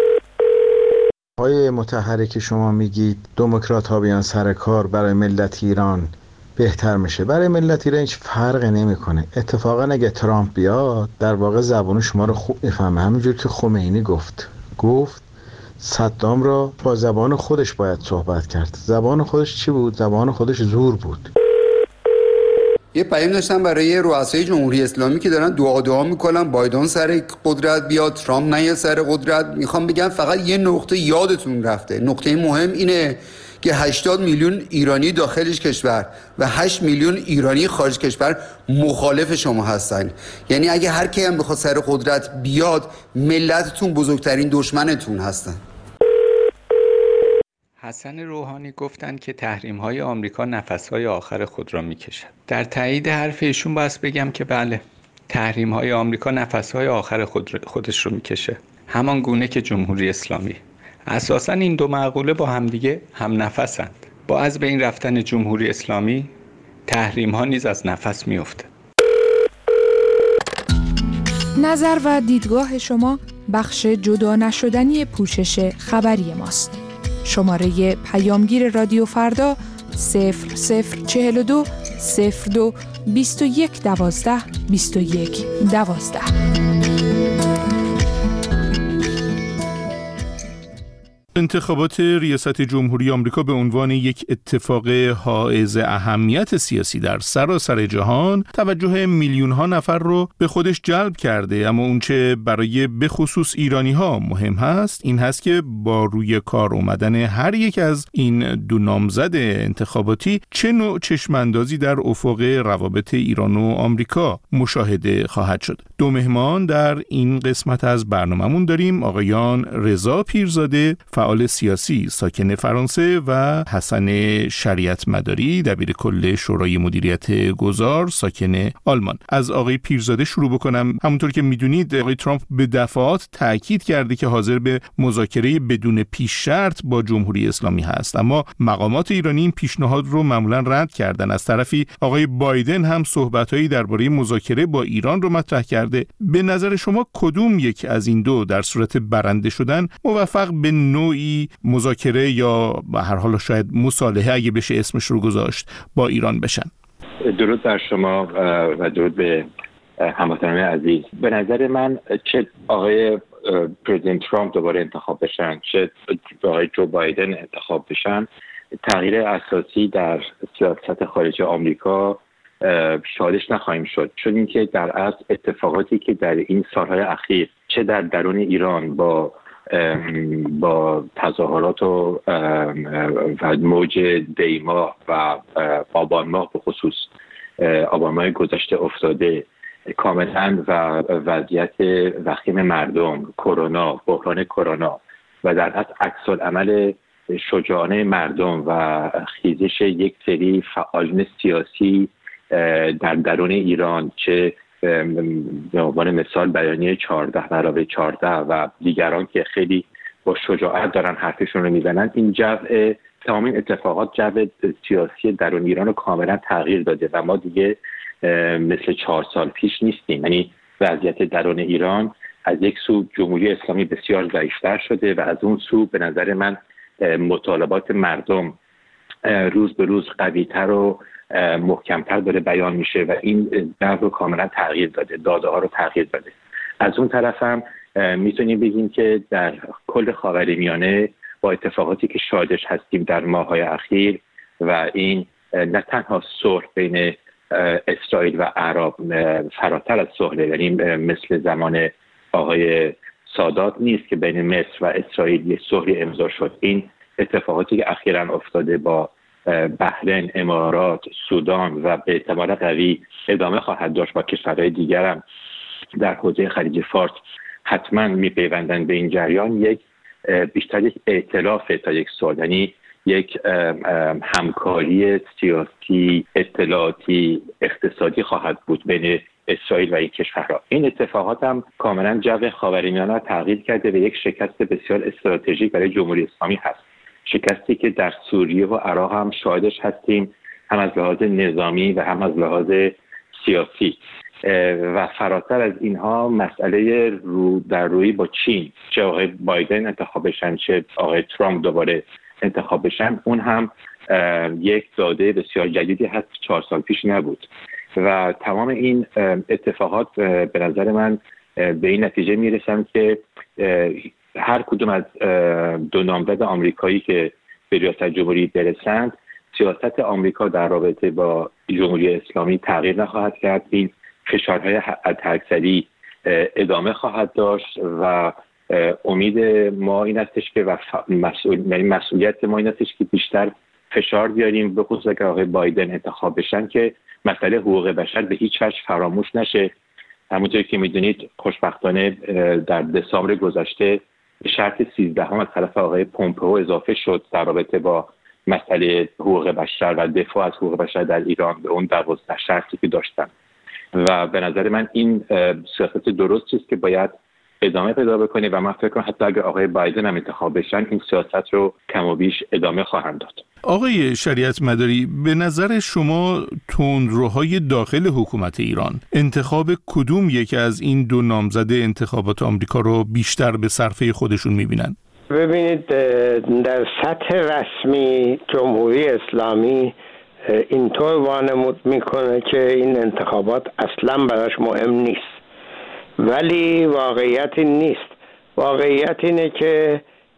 آقای مطهری که شما میگید دموکرات ها بیان سر کار برای ملت ایران بهتر میشه، برای ملت ایران هیچ فرقی نمیکنه. اتفاقا اگه ترامپ بیاد در واقع زبان شما رو خوب میفهمه، همینجور که خمینی گفت صدام را با زبان خودش باید صحبت کرد. زبان خودش چی بود؟ زبان خودش زور بود. یه پیام داشتم برای رؤسای جمهوری اسلامی که دارن دعا میکنن بایدن سر قدرت بیاد، ترامپ نیاد سر قدرت. میخوام بگم فقط یه نقطه یادتون رفته. نقطه مهم اینه که 80 میلیون ایرانی داخلش کشور و 8 میلیون ایرانی خارج کشور مخالف شما هستن. یعنی اگه هر کی هم بخواد سر قدرت بیاد ملتتون بزرگترین دشمنتون هستن. حسن روحانی گفتند که تحریم‌های آمریکا نفس‌های آخر خود را می‌کشد. در تایید حرف ایشون باید بگم که بله، تحریم‌های آمریکا نفس‌های آخر خودش رو می‌کشه. همان گونه که جمهوری اسلامی. اساساً این دو مقوله با همدیگه هم نفسند. با از بین رفتن جمهوری اسلامی تحریم‌ها نیز از نفس می‌افته. نظر و دیدگاه شما بخش جدا نشدنی پوشش خبری ماست. شماره پیامگیر رادیو فردا 0042 02 21 12 21 12. انتخابات ریاست جمهوری آمریکا به عنوان یک اتفاق حائز اهمیت سیاسی در سراسر جهان توجه میلیون‌ها نفر رو به خودش جلب کرده، اما اونچه برای به خصوص ایرانی‌ها مهم هست این هست که با روی کار اومدن هر یک از این دو نامزد انتخاباتی چه نوع چشماندازی در افق روابط ایران و آمریکا مشاهده خواهد شد. دو مهمان در این قسمت از برنامه‌مون داریم: آقایان رضا پیرزاده، فعال سیاسی ساکن فرانسه، و حسن شریعت مداری، دبیر کل شورای مدیریت گذار ساکن آلمان. از آقای پیرزاده شروع بکنم. همونطور که میدونید آقای ترامپ به دفعات تاکید کرده که حاضر به مذاکره بدون پیش شرط با جمهوری اسلامی هست، اما مقامات ایرانی این پیشنهاد رو معمولا رد کردن. از طرفی آقای بایدن هم صحبتایی درباره مذاکره با ایران رو مطرح کرده. به نظر شما کدوم یک از این دو در صورت برنده شدن موفق به نوعی مذاکره یا به هر حال شاید مصالحه اگه بشه اسمش رو گذاشت با ایران بشن؟ درود بر شما و درود به هموطنان عزیز. به نظر من چه آقای پرزیدنت ترامپ دوباره انتخاب بشن چه آقای جو بایدن انتخاب بشن، تغییر اساسی در سیاست خارجی آمریکا شاهدش نخواهیم شد، چون اینکه در اصل اتفاقاتی که در این سالهای اخیر چه در درون ایران با تظاهرات و موج دیما و آبان ماه، به خصوص آبان ماه گذشته افتاده، کاملا و وضعیت وخیم مردم، کرونا، بحران کرونا و در اصل عکس‌العمل شجاعانه مردم و خیزش یک سری فعالین سیاسی در درون ایران، چه به عنوان مثال بیانیه 14+14 و دیگران که خیلی با شجاعت دارن حرفشون رو میزنن، این تمام این اتفاقات جو سیاسی درون ایران رو کاملا تغییر داده و ما دیگه مثل 4 سال پیش نیستیم. یعنی وضعیت درون ایران از یک سو جمهوری اسلامی بسیار ضعیفتر شده و از اون سو به نظر من مطالبات مردم روز به روز قوی‌تر و محکمتر داره بیان میشه و این جو رو کاملا تغییر داده، داده ها رو تغییر داده. از اون طرف هم میتونیم بگیم که در کل خاورمیانه با اتفاقاتی که شاهدش هستیم در ماه‌های اخیر و این نه تنها صلح بین اسرائیل و عرب، فراتر از صلح، یعنی مثل زمان آقای سادات نیست که بین مصر و اسرائیل یک صلح امضا شد. این اتفاقاتی که اخیراً افتاده با بحرین، امارات، سودان و به احتمال قوی ادامه خواهد داشت با کشورهای دیگر هم در حوزه خلیج فارس حتما میپیوندن به این جریان. بیشتر یک ائتلاف تا یک صلح، یعنی یک همکاری سیاسی، اطلاعاتی، اقتصادی خواهد بود بین اسرائیل و این کشورها. این اتفاقات هم کاملا جو خاورمیانه را تغییر کرده و یک شکست بسیار استراتژیک برای جمهوری اسلامی هست. شکستی که در سوریه و عراق هم شاهدش هستیم، هم از لحاظ نظامی و هم از لحاظ سیاسی. و فراتر از اینها مسئله رویی با چین، چه آقای بایدن انتخاب بشن چه آقای ترامپ دوباره انتخاب بشن، اون هم یک داده بسیار جدیدی هست، 4 سال پیش نبود و تمام این اتفاقات به نظر من به این نتیجه میرسن که هر کدوم از دو نامزد آمریکایی که به ریاست جمهوری برسند، سیاست آمریکا در رابطه با جمهوری اسلامی تغییر نخواهد کرد. این فشارهای حداکثری ادامه خواهد داشت و امید ما این هستش که مسئولیت ما این هستش که بیشتر فشار بیاریم، به خصوص اگر آقای بایدن انتخاب بشن، که مسئله حقوق بشر به هیچ وجه فراموش نشه. همونطور که میدونید خوشبختانه در دسامبر گذشته شرط 13 از طرف آقای پومپئو اضافه شد در رابطه با مسئله حقوق بشر و دفاع از حقوق بشر در ایران به اون 12 شرطی که داشتن و به نظر من این سیاست درستی است که باید ادامه پیدا بکنه و من فکر کنم حتی اگر آقای بایدن هم انتخاب بشن این سیاست رو کم و بیش ادامه خواهند داد. آقای شریعت مداری، به نظر شما تندروهای داخل حکومت ایران انتخاب کدوم یک از این دو نامزد انتخابات آمریکا رو بیشتر به صرفه خودشون میبینن؟ ببینید، در سطح رسمی جمهوری اسلامی اینطور وانمود میکنه که این انتخابات اصلا براش مهم نیست، ولی واقعیت نیست. واقعیت اینه که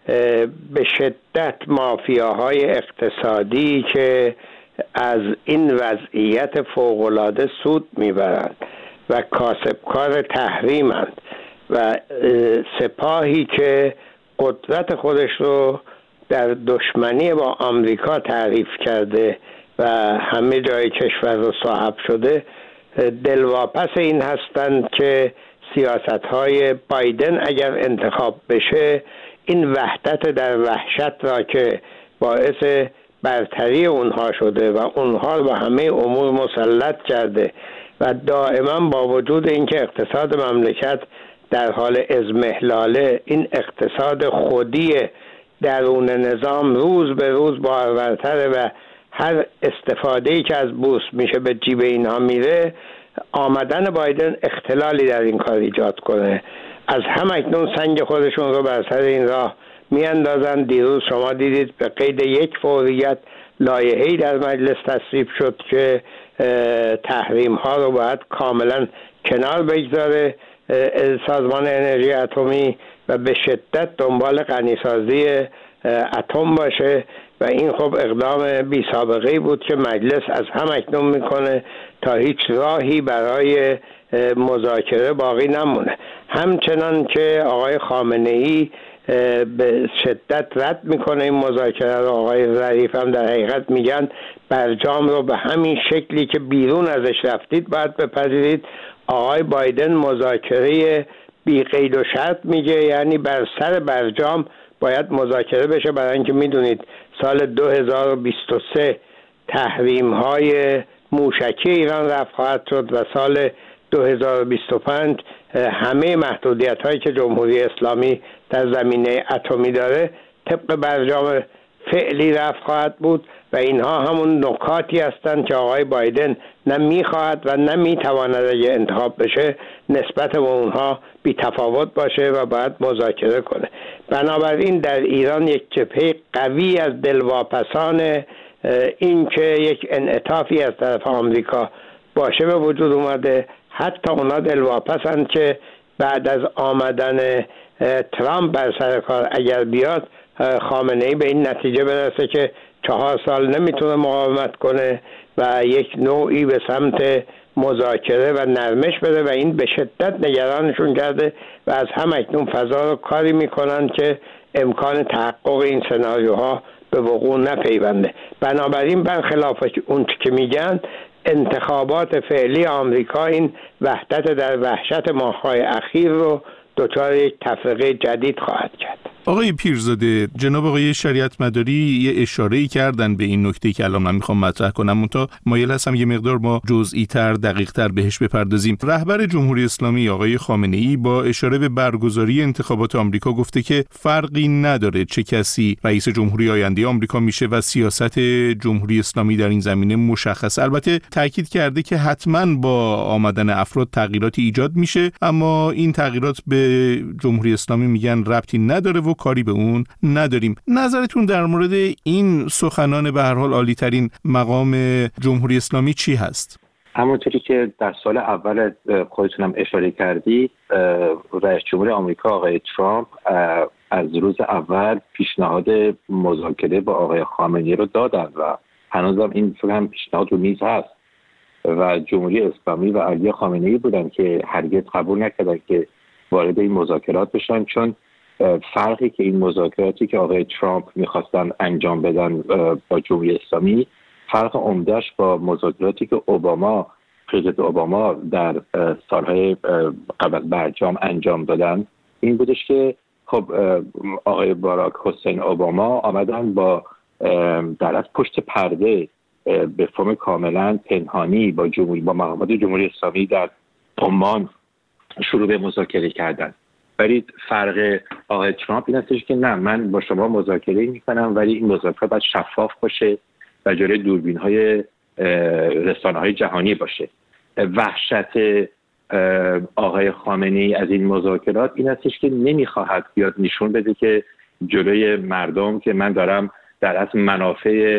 به شدت مافیاهای اقتصادی که از این وضعیت فوق‌العاده سود میبرند و کاسبکار تحریمند و سپاهی که قدرت خودش رو در دشمنی با آمریکا تعریف کرده و همه جای کشور رو صاحب شده، دلواپس این هستند که سیاست‌های بایدن اگر انتخاب بشه این وحدت در وحشت را که باعث برتری اونها شده و اونها رو به همه امور مسلط کرده و دائما با وجود اینکه اقتصاد مملکت در حال اضمحلاله، این اقتصاد خودی درون نظام روز به روز بارورتره و هر استفاده‌ای که از بورس میشه به جیب اینها میره، آمدن بایدن اختلالی در این کار ایجاد کنه. از همکنون سنگ خودشون رو بر سر این راه میاندازن. دیروز شما دیدید به قید یک فوریت لایحه‌ای در مجلس تصویب شد که تحریم ها رو باید کاملا کنار بگذاره سازمان انرژی اتمی و به شدت دنبال غنیسازی اتم باشه و این خب اقدام بی سابقه‌ای بود که مجلس از همکنون میکنه تا هیچ راهی برای مذاکره باقی نمونه. همچنان که آقای خامنه‌ای به شدت رد میکنه این مذاکره رو، آقای ظریف هم در حقیقت میگن برجام رو به همین شکلی که بیرون ازش رفتید باید بپذیرید. آقای بایدن مذاکره بی قید و شرط میگه، یعنی بر سر برجام باید مذاکره بشه، برای اینکه میدونید سال 2023 تحریم های موشکی ایران رفع خواهد شد و سال 2025 همه محدودیت هایی که جمهوری اسلامی در زمینه اتمی داره طبق برجام فعلی رفع خواهد بود و اینها همون نکاتی هستند که آقای بایدن نه میخواهد و نه میتواند اگه انتخاب بشه نسبت به اونها بی تفاوت باشه و باید مذاکره کنه. بنابراین در ایران یک جبهه قوی از دلواپسان این که یک انعطافی از طرف آمریکا باشه به وجود اومده. حتی اونا دلواپسند که بعد از آمدن ترامپ بر سر کار اگر بیاد خامنه‌ای به این نتیجه برسه که 4 سال نمیتونه مقاومت کنه و یک نوعی به سمت مذاکره و نرمش بره و این به شدت نگرانشون کرده و از همکنون فضا رو کاری میکنن که امکان تحقق این سناریوها به وقوع نپیونده. بنابراین برخلاف اون که میگن انتخابات فعلی آمریکا این وحدت در وحشت ماه‌های اخیر رو دچار یک تفرقه جدید خواهد کرد. آقای پیرزاده، جناب آقای شریعت مداری یه اشاره‌ای کردن به این نکته که الان من میخوام مطرح کنم، منتها مایل هستم یه مقدار ما جزئی تر دقیق تر بهش بپردازیم. رهبر جمهوری اسلامی آقای خامنه‌ای با اشاره به برگزاری انتخابات آمریکا گفته که فرقی نداره چه کسی رئیس جمهوری آینده آمریکا میشه و سیاست جمهوری اسلامی در این زمینه مشخصه. البته تاکید کرده که حتما با آمدن افراد تغییراتی ایجاد میشه، اما این تغییرات به جمهوری اسلامی میگن ربطی نداره و کاری به اون نداریم. نظرتون در مورد این سخنان به هر حال عالی ترین مقام جمهوری اسلامی چی هست؟ همونطوری که در سال اول خودتونم اشاره کردید، رئیس جمهور آمریکا آقای ترامپ از روز اول پیشنهاد مذاکره با آقای خامنه‌ای رو دادن و هنوزم این هم پیشنهاد رو میز هست و جمهوری اسلامی و علی خامنه‌ای بودن که هرگز قبول نکردن که وارد این مذاکرات بشن، چون فرقی که این مذاکراتی که آقای ترامپ میخواستن انجام بدن با جمهوری اسلامی فرق عمدهش با مذاکراتی که پرزیدنت اوباما در سالهای قبل از برجام انجام دادن این بودش که خب آقای باراک حسین اوباما آمدن با در از پشت پرده به فرم کاملا پنهانی با مقامات جمهوری اسلامی در عمان شروع به مذاکره کردن. ولی فرق آقای ترامپ این هستش که نه، من با شما مذاکره میکنم ولی این مذاکره باید شفاف باشه و جلوی دوربین‌های رسانه‌های جهانی باشه. وحشت آقای خامنه‌ای از این مذاکرات این هستش که نمیخواهد بیاد نشون بده که جلوی مردم که من دارم در اصل منافع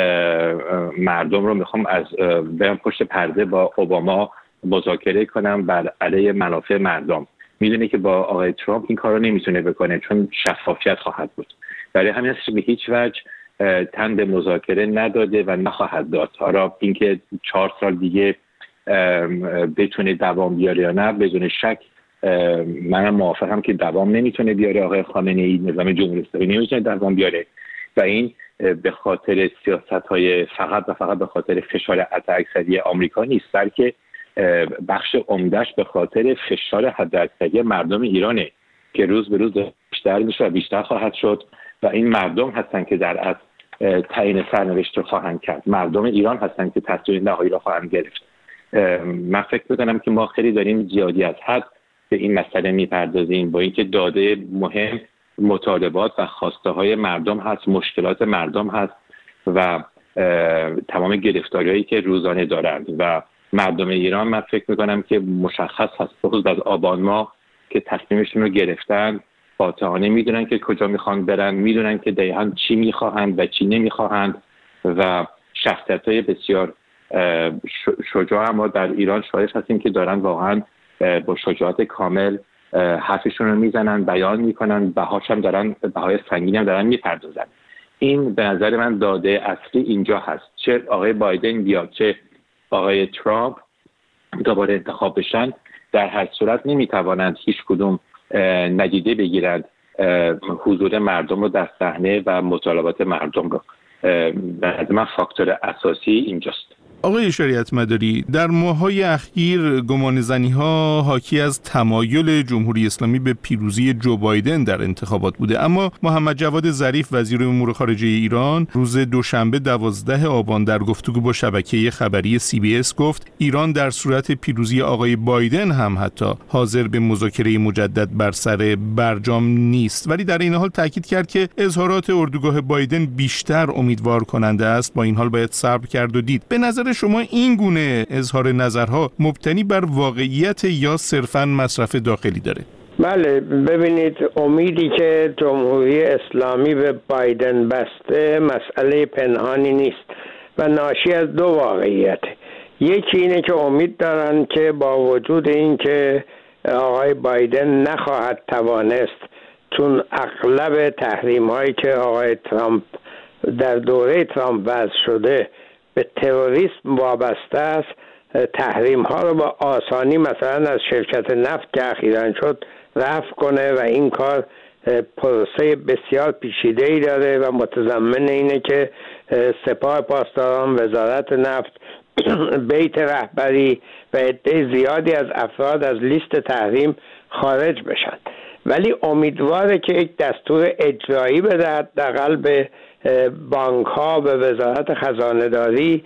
مردم رو میخوام از برم پشت پرده با اوباما مذاکره کنم بر علیه منافع مردم. میدونه که با آقای ترامپ این کار رو نمیتونه بکنه چون شفافیت خواهد بود. برای همین است که به هیچ وجه تن به مذاکره نداده و نخواهد داد. حالا اینکه 4 سال دیگه بتونه دوام بیاره یا نه، بدون شک منم موافقم که دوام نمیتونه بیاره. آقای خامنه‌ای نظام جمهوری اسلامی نمیتونه دوام بیاره و این به خاطر سیاست‌های فقط و فقط به خاطر فشار حداکثری آمریکا نیست، بلکه بخش عمده‌اش به خاطر فشار حداکثری مردم ایرانه که روز به روز بیشتر میشه و بیشتر خواهد شد و این مردم هستن که در اصل تعیین سرنوشت رو خواهند کرد. مردم ایران هستن که تصمیم نهایی رو خواهند گرفت. من فکر می‌کنم که ما خیلی داریم زیادی از حد به این مسئله میپردازیم، با اینکه داده مهم مطالبات و خواسته های مردم هست، مشکلات مردم هست و تمام گرفتاری‌هایی که روزانه دارند و مردم ایران من فکر میکنم که مشخص هست بخصوص از آبان ماه که تصمیمشون رو گرفتن، قاطعانه میدونن که کجا میخوان برن، میدونن که دقیقاً چی میخواهند و چی نمیخواهند و شخصیت‌های بسیار شجاع ما در ایران شاهد هستیم که دارن واقعاً با شجاعت کامل حرفشون رو میزنن، بیان میکنن، بهاش هم دارن، بهای سنگین هم دارن میپردازن. این به نظر من داده اصلی اینجا هست. چه آقای بایدن بیاد چه آقای ترامپ دوباره انتخاب بشن، در هر صورت نمیتوانند هیچ کدوم ندیده بگیرند حضور مردم رو در صحنه و مطالبات مردم رو. به نظر من فاکتور اساسی اینجاست. آقای شریعت مداری، در ماه‌های اخیر گمانه‌زنی‌ها حاکی از تمایل جمهوری اسلامی به پیروزی جو بایدن در انتخابات بوده، اما محمد جواد ظریف وزیر امور خارجه ایران روز دوشنبه 12 آبان در گفتگو با شبکه خبری CBS گفت ایران در صورت پیروزی آقای بایدن هم حتی حاضر به مذاکره مجدد بر سر برجام نیست، ولی در این حال تاکید کرد که اظهارات اردوگاه بایدن بیشتر امیدوار کننده است، با این حال باید صبر کرد و دید. به نظر شما این گونه اظهار نظرها مبتنی بر واقعیت یا صرفاً مصرف داخلی داره؟ بله، ببینید، امیدی که جمهوری اسلامی به بایدن بسته مسئله پنهانی نیست و ناشی از دو واقعیت. یکی اینه که امید دارن که با وجود این که آقای بایدن نخواهد توانست، چون اغلب تحریم هایی که آقای ترامپ در دوره ترامپ وضع شده به تروریسم وابسته است، تحریم ها رو با آسانی مثلا از شرکت نفت که اخیراً شد رفع کنه و این کار پروسه بسیار پیچیده‌ای داره و متضمن اینه که سپاه پاسداران، وزارت نفت، بیت رهبری و عده زیادی از افراد از لیست تحریم خارج بشن. ولی امیدواره که یک دستور اجرایی بده حداقل به بانک ها، به وزارت خزانه داری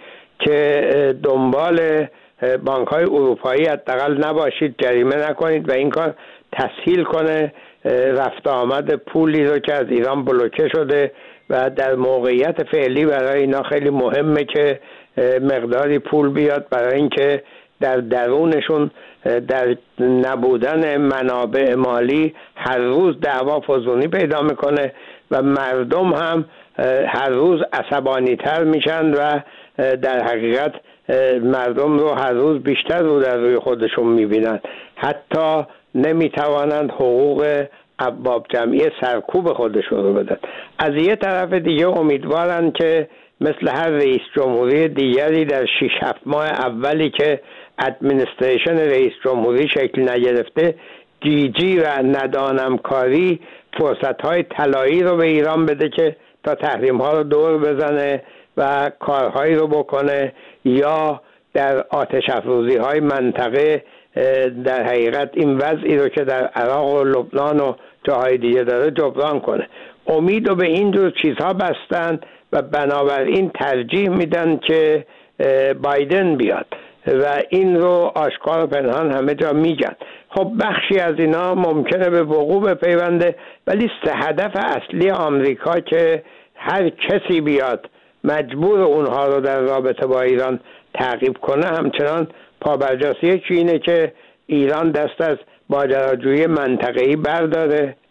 که دنبال بانک های اروپایی حداقل نباشید، جریمه نکنید و این کار تسهیل کنه رفت آمد پولی رو که از ایران بلوکه شده و در موقعیت فعلی برای اینا خیلی مهمه که مقداری پول بیاد برای اینکه در درونشون در نبودن منابع مالی هر روز دعوا فزونی پیدا میکنه و مردم هم هر روز عصبانی تر میشن و در حقیقت مردم رو هر روز بیشتر رو در روی خودشون میبینن، حتی نمیتوانند حقوق ارباب جمعی سرکوب خودشون رو بدن. از یه طرف دیگه امیدوارن که مثل هر رئیس جمهوری دیگری در 6-7 ماه اولی که ادمنستریشن رئیس جمهوری شکل نگرفته، گیجی و ندانمکاری فرصت‌های طلایی رو به ایران بده که تا تحریم‌ها رو دور بزنه و کارهایی رو بکنه یا در آتش افروزی‌های منطقه در حقیقت این وضعی رو که در عراق و لبنان و جاهای دیگه داره جبران کنه. امید رو به این جور چیزها بستن و بنابراین ترجیح میدن که بایدن بیاد و این رو آشکار و پنهان همه جا میگن. خب بخشی از اینا ممکنه به وقوع بپیونده، ولی هدف اصلی آمریکا که هر کسی بیاد مجبور اونها رو در رابطه با ایران تعقیب کنه همچنان پابرجاست. یکی اینه که ایران دست از ماجراجویی منطقه‌ای برداره،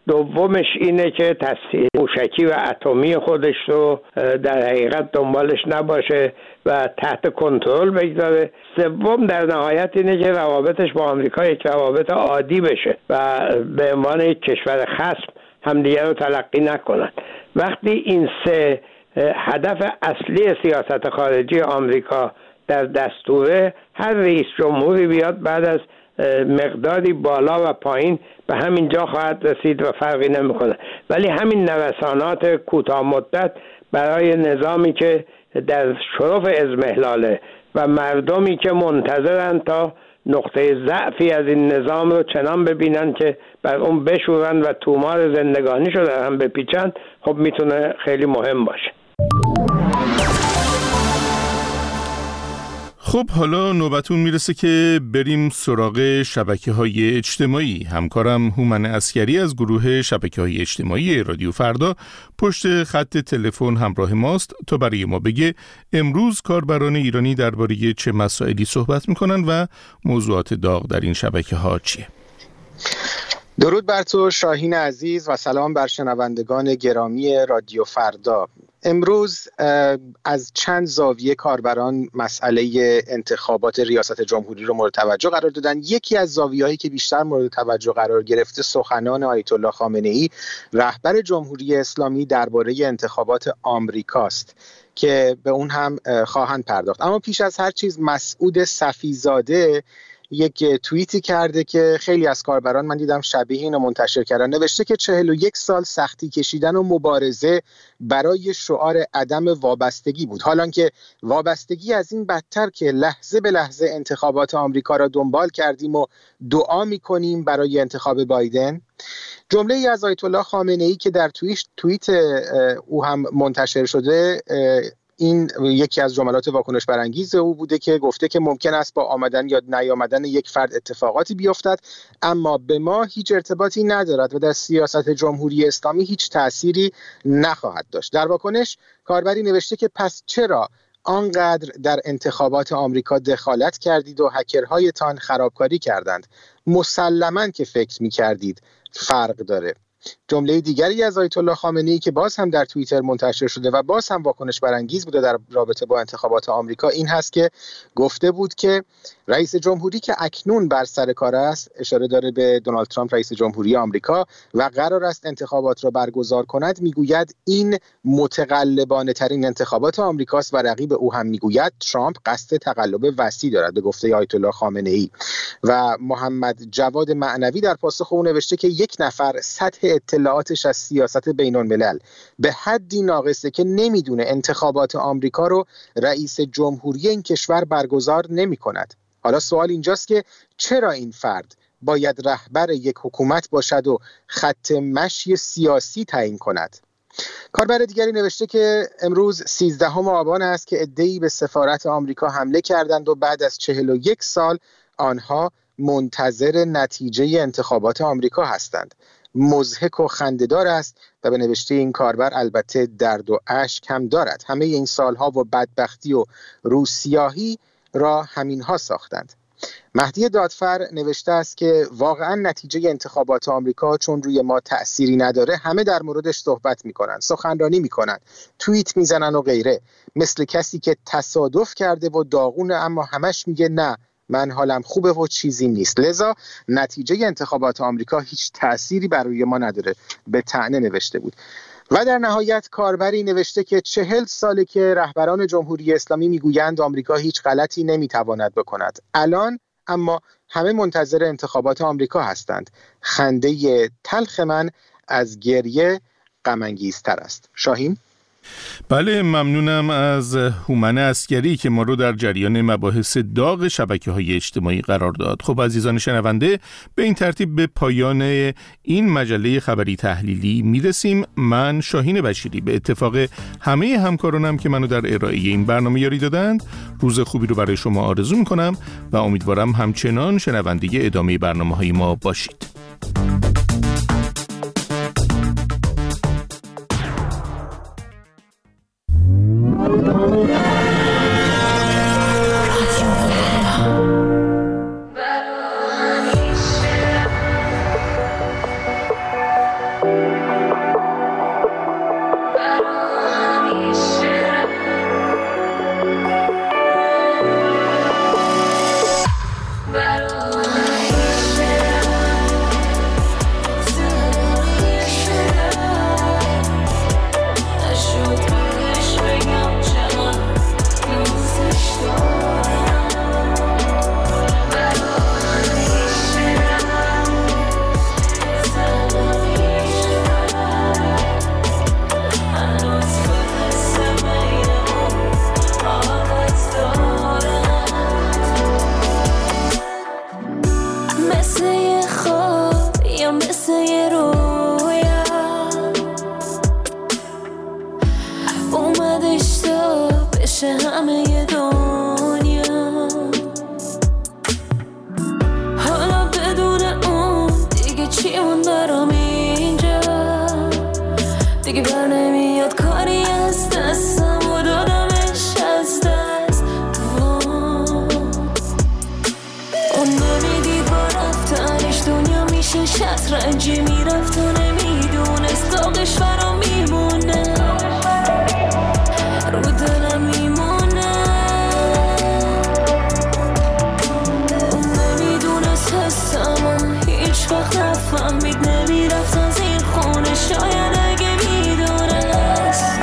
دومش اینه که تسلیح موشکی و اتمی خودش رو در حقیقت دنبالش نباشه و تحت کنترل بگذاره. سوم در نهایت اینه که روابطش با آمریکا یک روابط عادی بشه و به عنوان یک کشور خصم همدیگر رو تلقی نکنند. وقتی این سه هدف اصلی سیاست خارجی آمریکا در دستوره، هر رئیس جمهوری بیاد بعد از مقداری بالا و پایین به همین جا خواهد رسید و فرقی نمیکنه. ولی همین نوسانات کوتاه مدت برای نظامی که در شرف اضمحلاله و مردمی که منتظرن تا نقطه ضعفی از این نظام رو چنان ببینن که بر اون بشورن و تومار زندگانی شو در هم بپیچن، خب میتونه خیلی مهم باشه. خب حالا نوبتون میرسه که بریم سراغ شبکه‌های اجتماعی. همکارم هومن عسکری از گروه شبکه‌های اجتماعی رادیو فردا پشت خط تلفن همراه ماست تا برای ما بگه امروز کاربران ایرانی درباره چه مسائلی صحبت میکنن و موضوعات داغ در این شبکه‌ها چیه. درود بر تو شاهین عزیز و سلام بر شنوندگان گرامی رادیو فردا. امروز از چند زاویه کاربران مسئله انتخابات ریاست جمهوری رو مورد توجه قرار دادن. یکی از زاویه‌هایی که بیشتر مورد توجه قرار گرفته سخنان آیت الله خامنه‌ای رهبر جمهوری اسلامی درباره انتخابات آمریکاست که به اون هم خواهند پرداخت. اما پیش از هر چیز مسعود صفیزاده یک توییتی کرده که خیلی از کاربران من دیدم شبیه اینو منتشر کردن. نوشته که 41 سال سختی کشیدن و مبارزه برای شعار عدم وابستگی بود، حالان که وابستگی از این بدتر که لحظه به لحظه انتخابات آمریکا را دنبال کردیم و دعا می‌کنیم برای انتخاب بایدن. جمله ای از آیت الله خامنه‌ای که در توییت او هم منتشر شده، این یکی از جملات واکنش برانگیز او بوده که گفته که ممکن است با آمدن یا نیامدن یک فرد اتفاقاتی بیفتد، اما به ما هیچ ارتباطی ندارد و در سیاست جمهوری اسلامی هیچ تأثیری نخواهد داشت. در واکنش کاربری نوشته که پس چرا آنقدر در انتخابات آمریکا دخالت کردید و هکرهایتان خرابکاری کردند؟ مسلماً که فکر می‌کردید فرق داره. جمله دیگری از آیت الله خامنه‌ای که باز هم در توییتر منتشر شده و باز هم واکنش برانگیز بوده در رابطه با انتخابات آمریکا این هست که گفته بود که رئیس جمهوری که اکنون بر سر کار است، اشاره داره به دونالد ترامپ رئیس جمهوری آمریکا، و قرار است انتخابات را برگزار کند، میگوید این متقلبانه ترین انتخابات آمریکاست و رقیب او هم میگوید ترامپ قصد تقلب وسیع دارد، به گفته آیت الله خامنه‌ای. و محمد جواد معنوی در پاسخ او نوشته که یک نفر سطح اطلاعاتش از سیاست بین الملل به حدی ناقصه که نمیدونه انتخابات آمریکا رو رئیس جمهوری این کشور برگزار نمی کند. حالا سوال اینجاست که چرا این فرد باید رهبر یک حکومت باشد و خط مشی سیاسی تعیین کند؟ کاربر دیگری نوشته که امروز 13 آبان است که عده‌ای به سفارت آمریکا حمله کردند و بعد از 41 سال آنها منتظر نتیجه انتخابات آمریکا هستند. مضحک و خنده‌دار است و به نوشته این کاربر البته درد و اشک هم دارد. همه این سالها و بدبختی و روسیاهی را همینها ساختند. مهدی دادفر نوشته است که واقعا نتیجه انتخابات آمریکا چون روی ما تأثیری نداره، همه در موردش صحبت میکنن، سخنرانی میکنن، توییت میزنن و غیره، مثل کسی که تصادف کرده و داغونه اما همش میگه نه من حالم خوبه و چیزی نیست. لذا نتیجه انتخابات آمریکا هیچ تأثیری بر روی ما نداره، به طعنه نوشته بود. و در نهایت کاربری نوشته که 40 ساله که رهبران جمهوری اسلامی میگویند آمریکا هیچ غلطی نمیتواند بکند. الان اما همه منتظر انتخابات آمریکا هستند. خنده تلخ من از گریه غم انگیزتر است. شاهین؟ بله، ممنونم از هومن عسکری که ما رو در جریان مباحث داغ شبکه‌های اجتماعی قرار داد. خب عزیزان شنونده، به این ترتیب به پایان این مجله خبری تحلیلی میرسیم. من شاهین بشیری به اتفاق همه همکارانم که منو در ارائه این برنامه یاری دادند روز خوبی رو برای شما آرزو میکنم و امیدوارم همچنان شنونده ادامه برنامه‌های ما باشید. شطرنجی میرفت و نمیدونست داغش برام میمونه رو دلم میمونه نمیدونست حسم هیچ وقت نفهمید نمیرفت از این خونه شاید اگه میدونست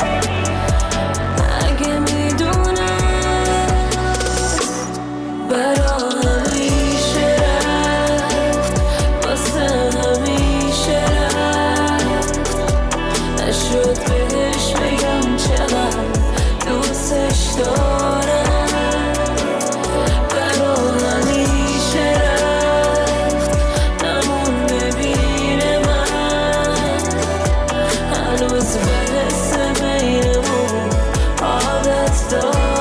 برام همیشه رفت واسه همیشه رفت نشد بهش بگم چقدر دوستش دارم برام همیشه رفت نمون ببینه من هنوز بحث بینمون عادت دارم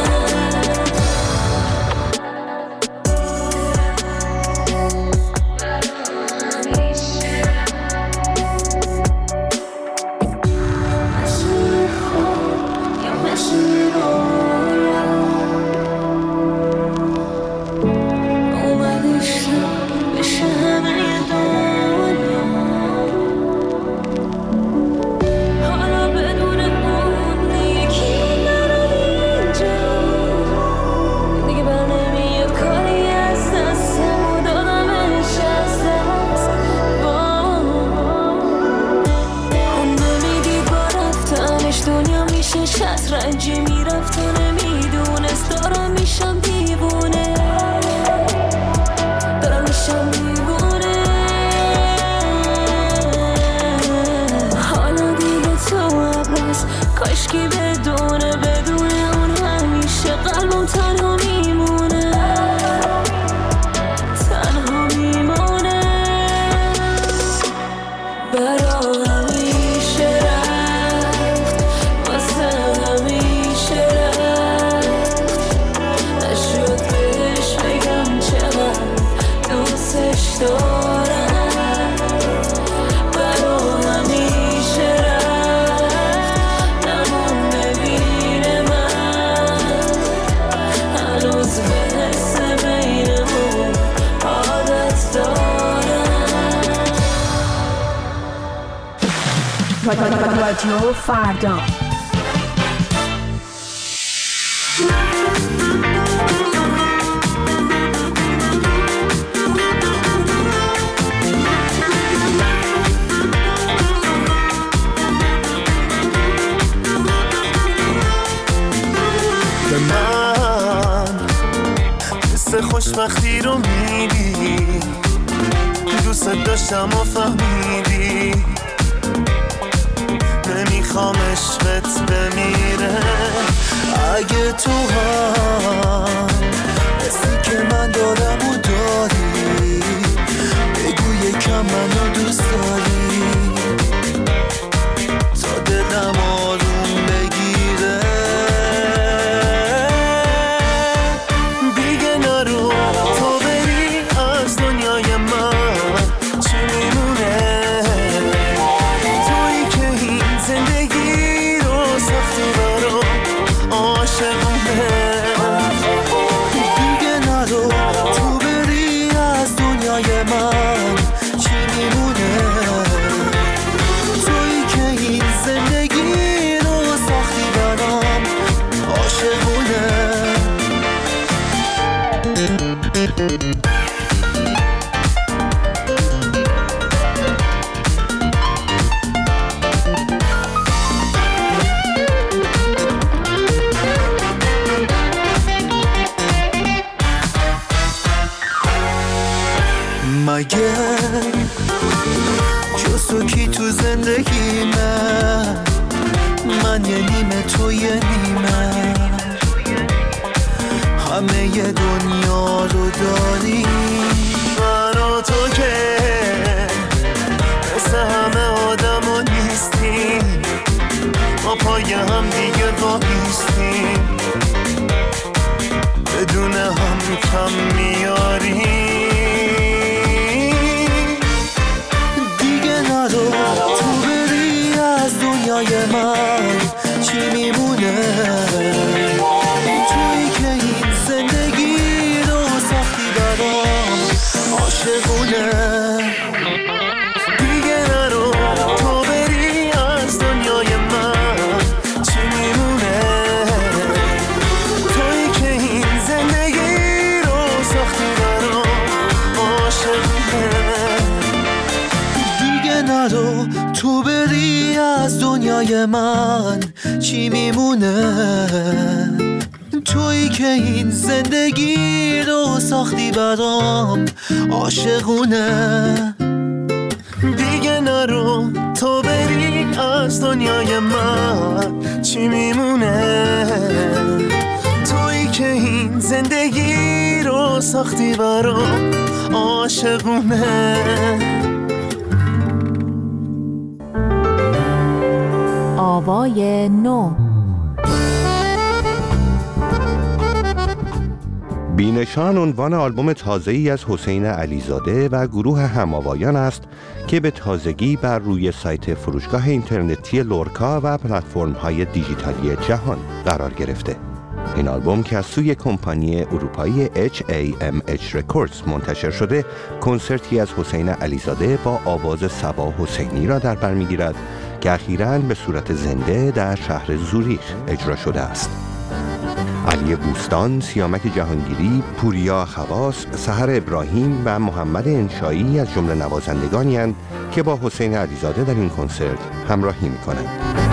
شطرنجی میرفت و نمیدونست دارم میشم دیوونه دارم میشم دیوونه حالا دیگه تو عباس کاشکی بدونه اون همیشه قلبم تنها میمونه تنها میمونه برام همیشه رفت واسه همیشه رفت نشد بهش بگم چقدر دوستش دارم برام همیشه رفت نمون ببینه من هنوز بحث بینمون عادت دارم رادیو فردا به من حس خوشبختی رو میدی دوست داشتم و فهمیدی نمیخوام عشقت بمیره اگه تو هم حسی که من دارم و داری بگو یکم منو دوست داری تا دلم آروم بگیره دیگه نرو تو بری از دنیای من چی میمونه تویی که این زندگی رو سختی برام عاشقانه دیگه نرو تو بری مگه جز تو کی تو زندگی من یه نیمه تو یه نیمه، همه ی دنیا رو داری، من و تو که مثل همه آدم ها نیستیم، ما پای هم دیگه وایستیم، بدون هم کم میاریم. تو بری از دنیای من چی میمونه؟ تویی که این زندگی رو ساختی برام عاشقونه. دیگه نرو تو بری از دنیای من چی میمونه؟ تویی که این زندگی رو ساختی برام عاشقونه. نرو تو بری از دنیای من چی میمونه؟ تویی که این زندگی رو ساختی برام عاشقونه. دیگه نرو تو بری از دنیای من چی میمونه؟ تویی که این زندگی رو ساختی برام عاشقونه. آوای نو. بی‌نشان عنوان آلبوم تازه‌ای از حسین علیزاده و گروه هم‌آوایان است که به تازگی بر روی سایت فروشگاه اینترنتی لورکا و پلتفرم‌های دیجیتالی جهان قرار گرفته. این آلبوم که از سوی کمپانی اروپایی HAMH Records منتشر شده، کنسرتی از حسین علیزاده با آواز صبا حسینی را در بر می‌گیرد که اخیراً به صورت زنده در شهر زوریخ اجرا شده است. علی بوستان، سیامک جهانگیری، پوریا خواص، سحر ابراهیم و محمد انشایی از جمله نوازندگانی اند که با حسین علیزاده در این کنسرت همراهی می‌کنند.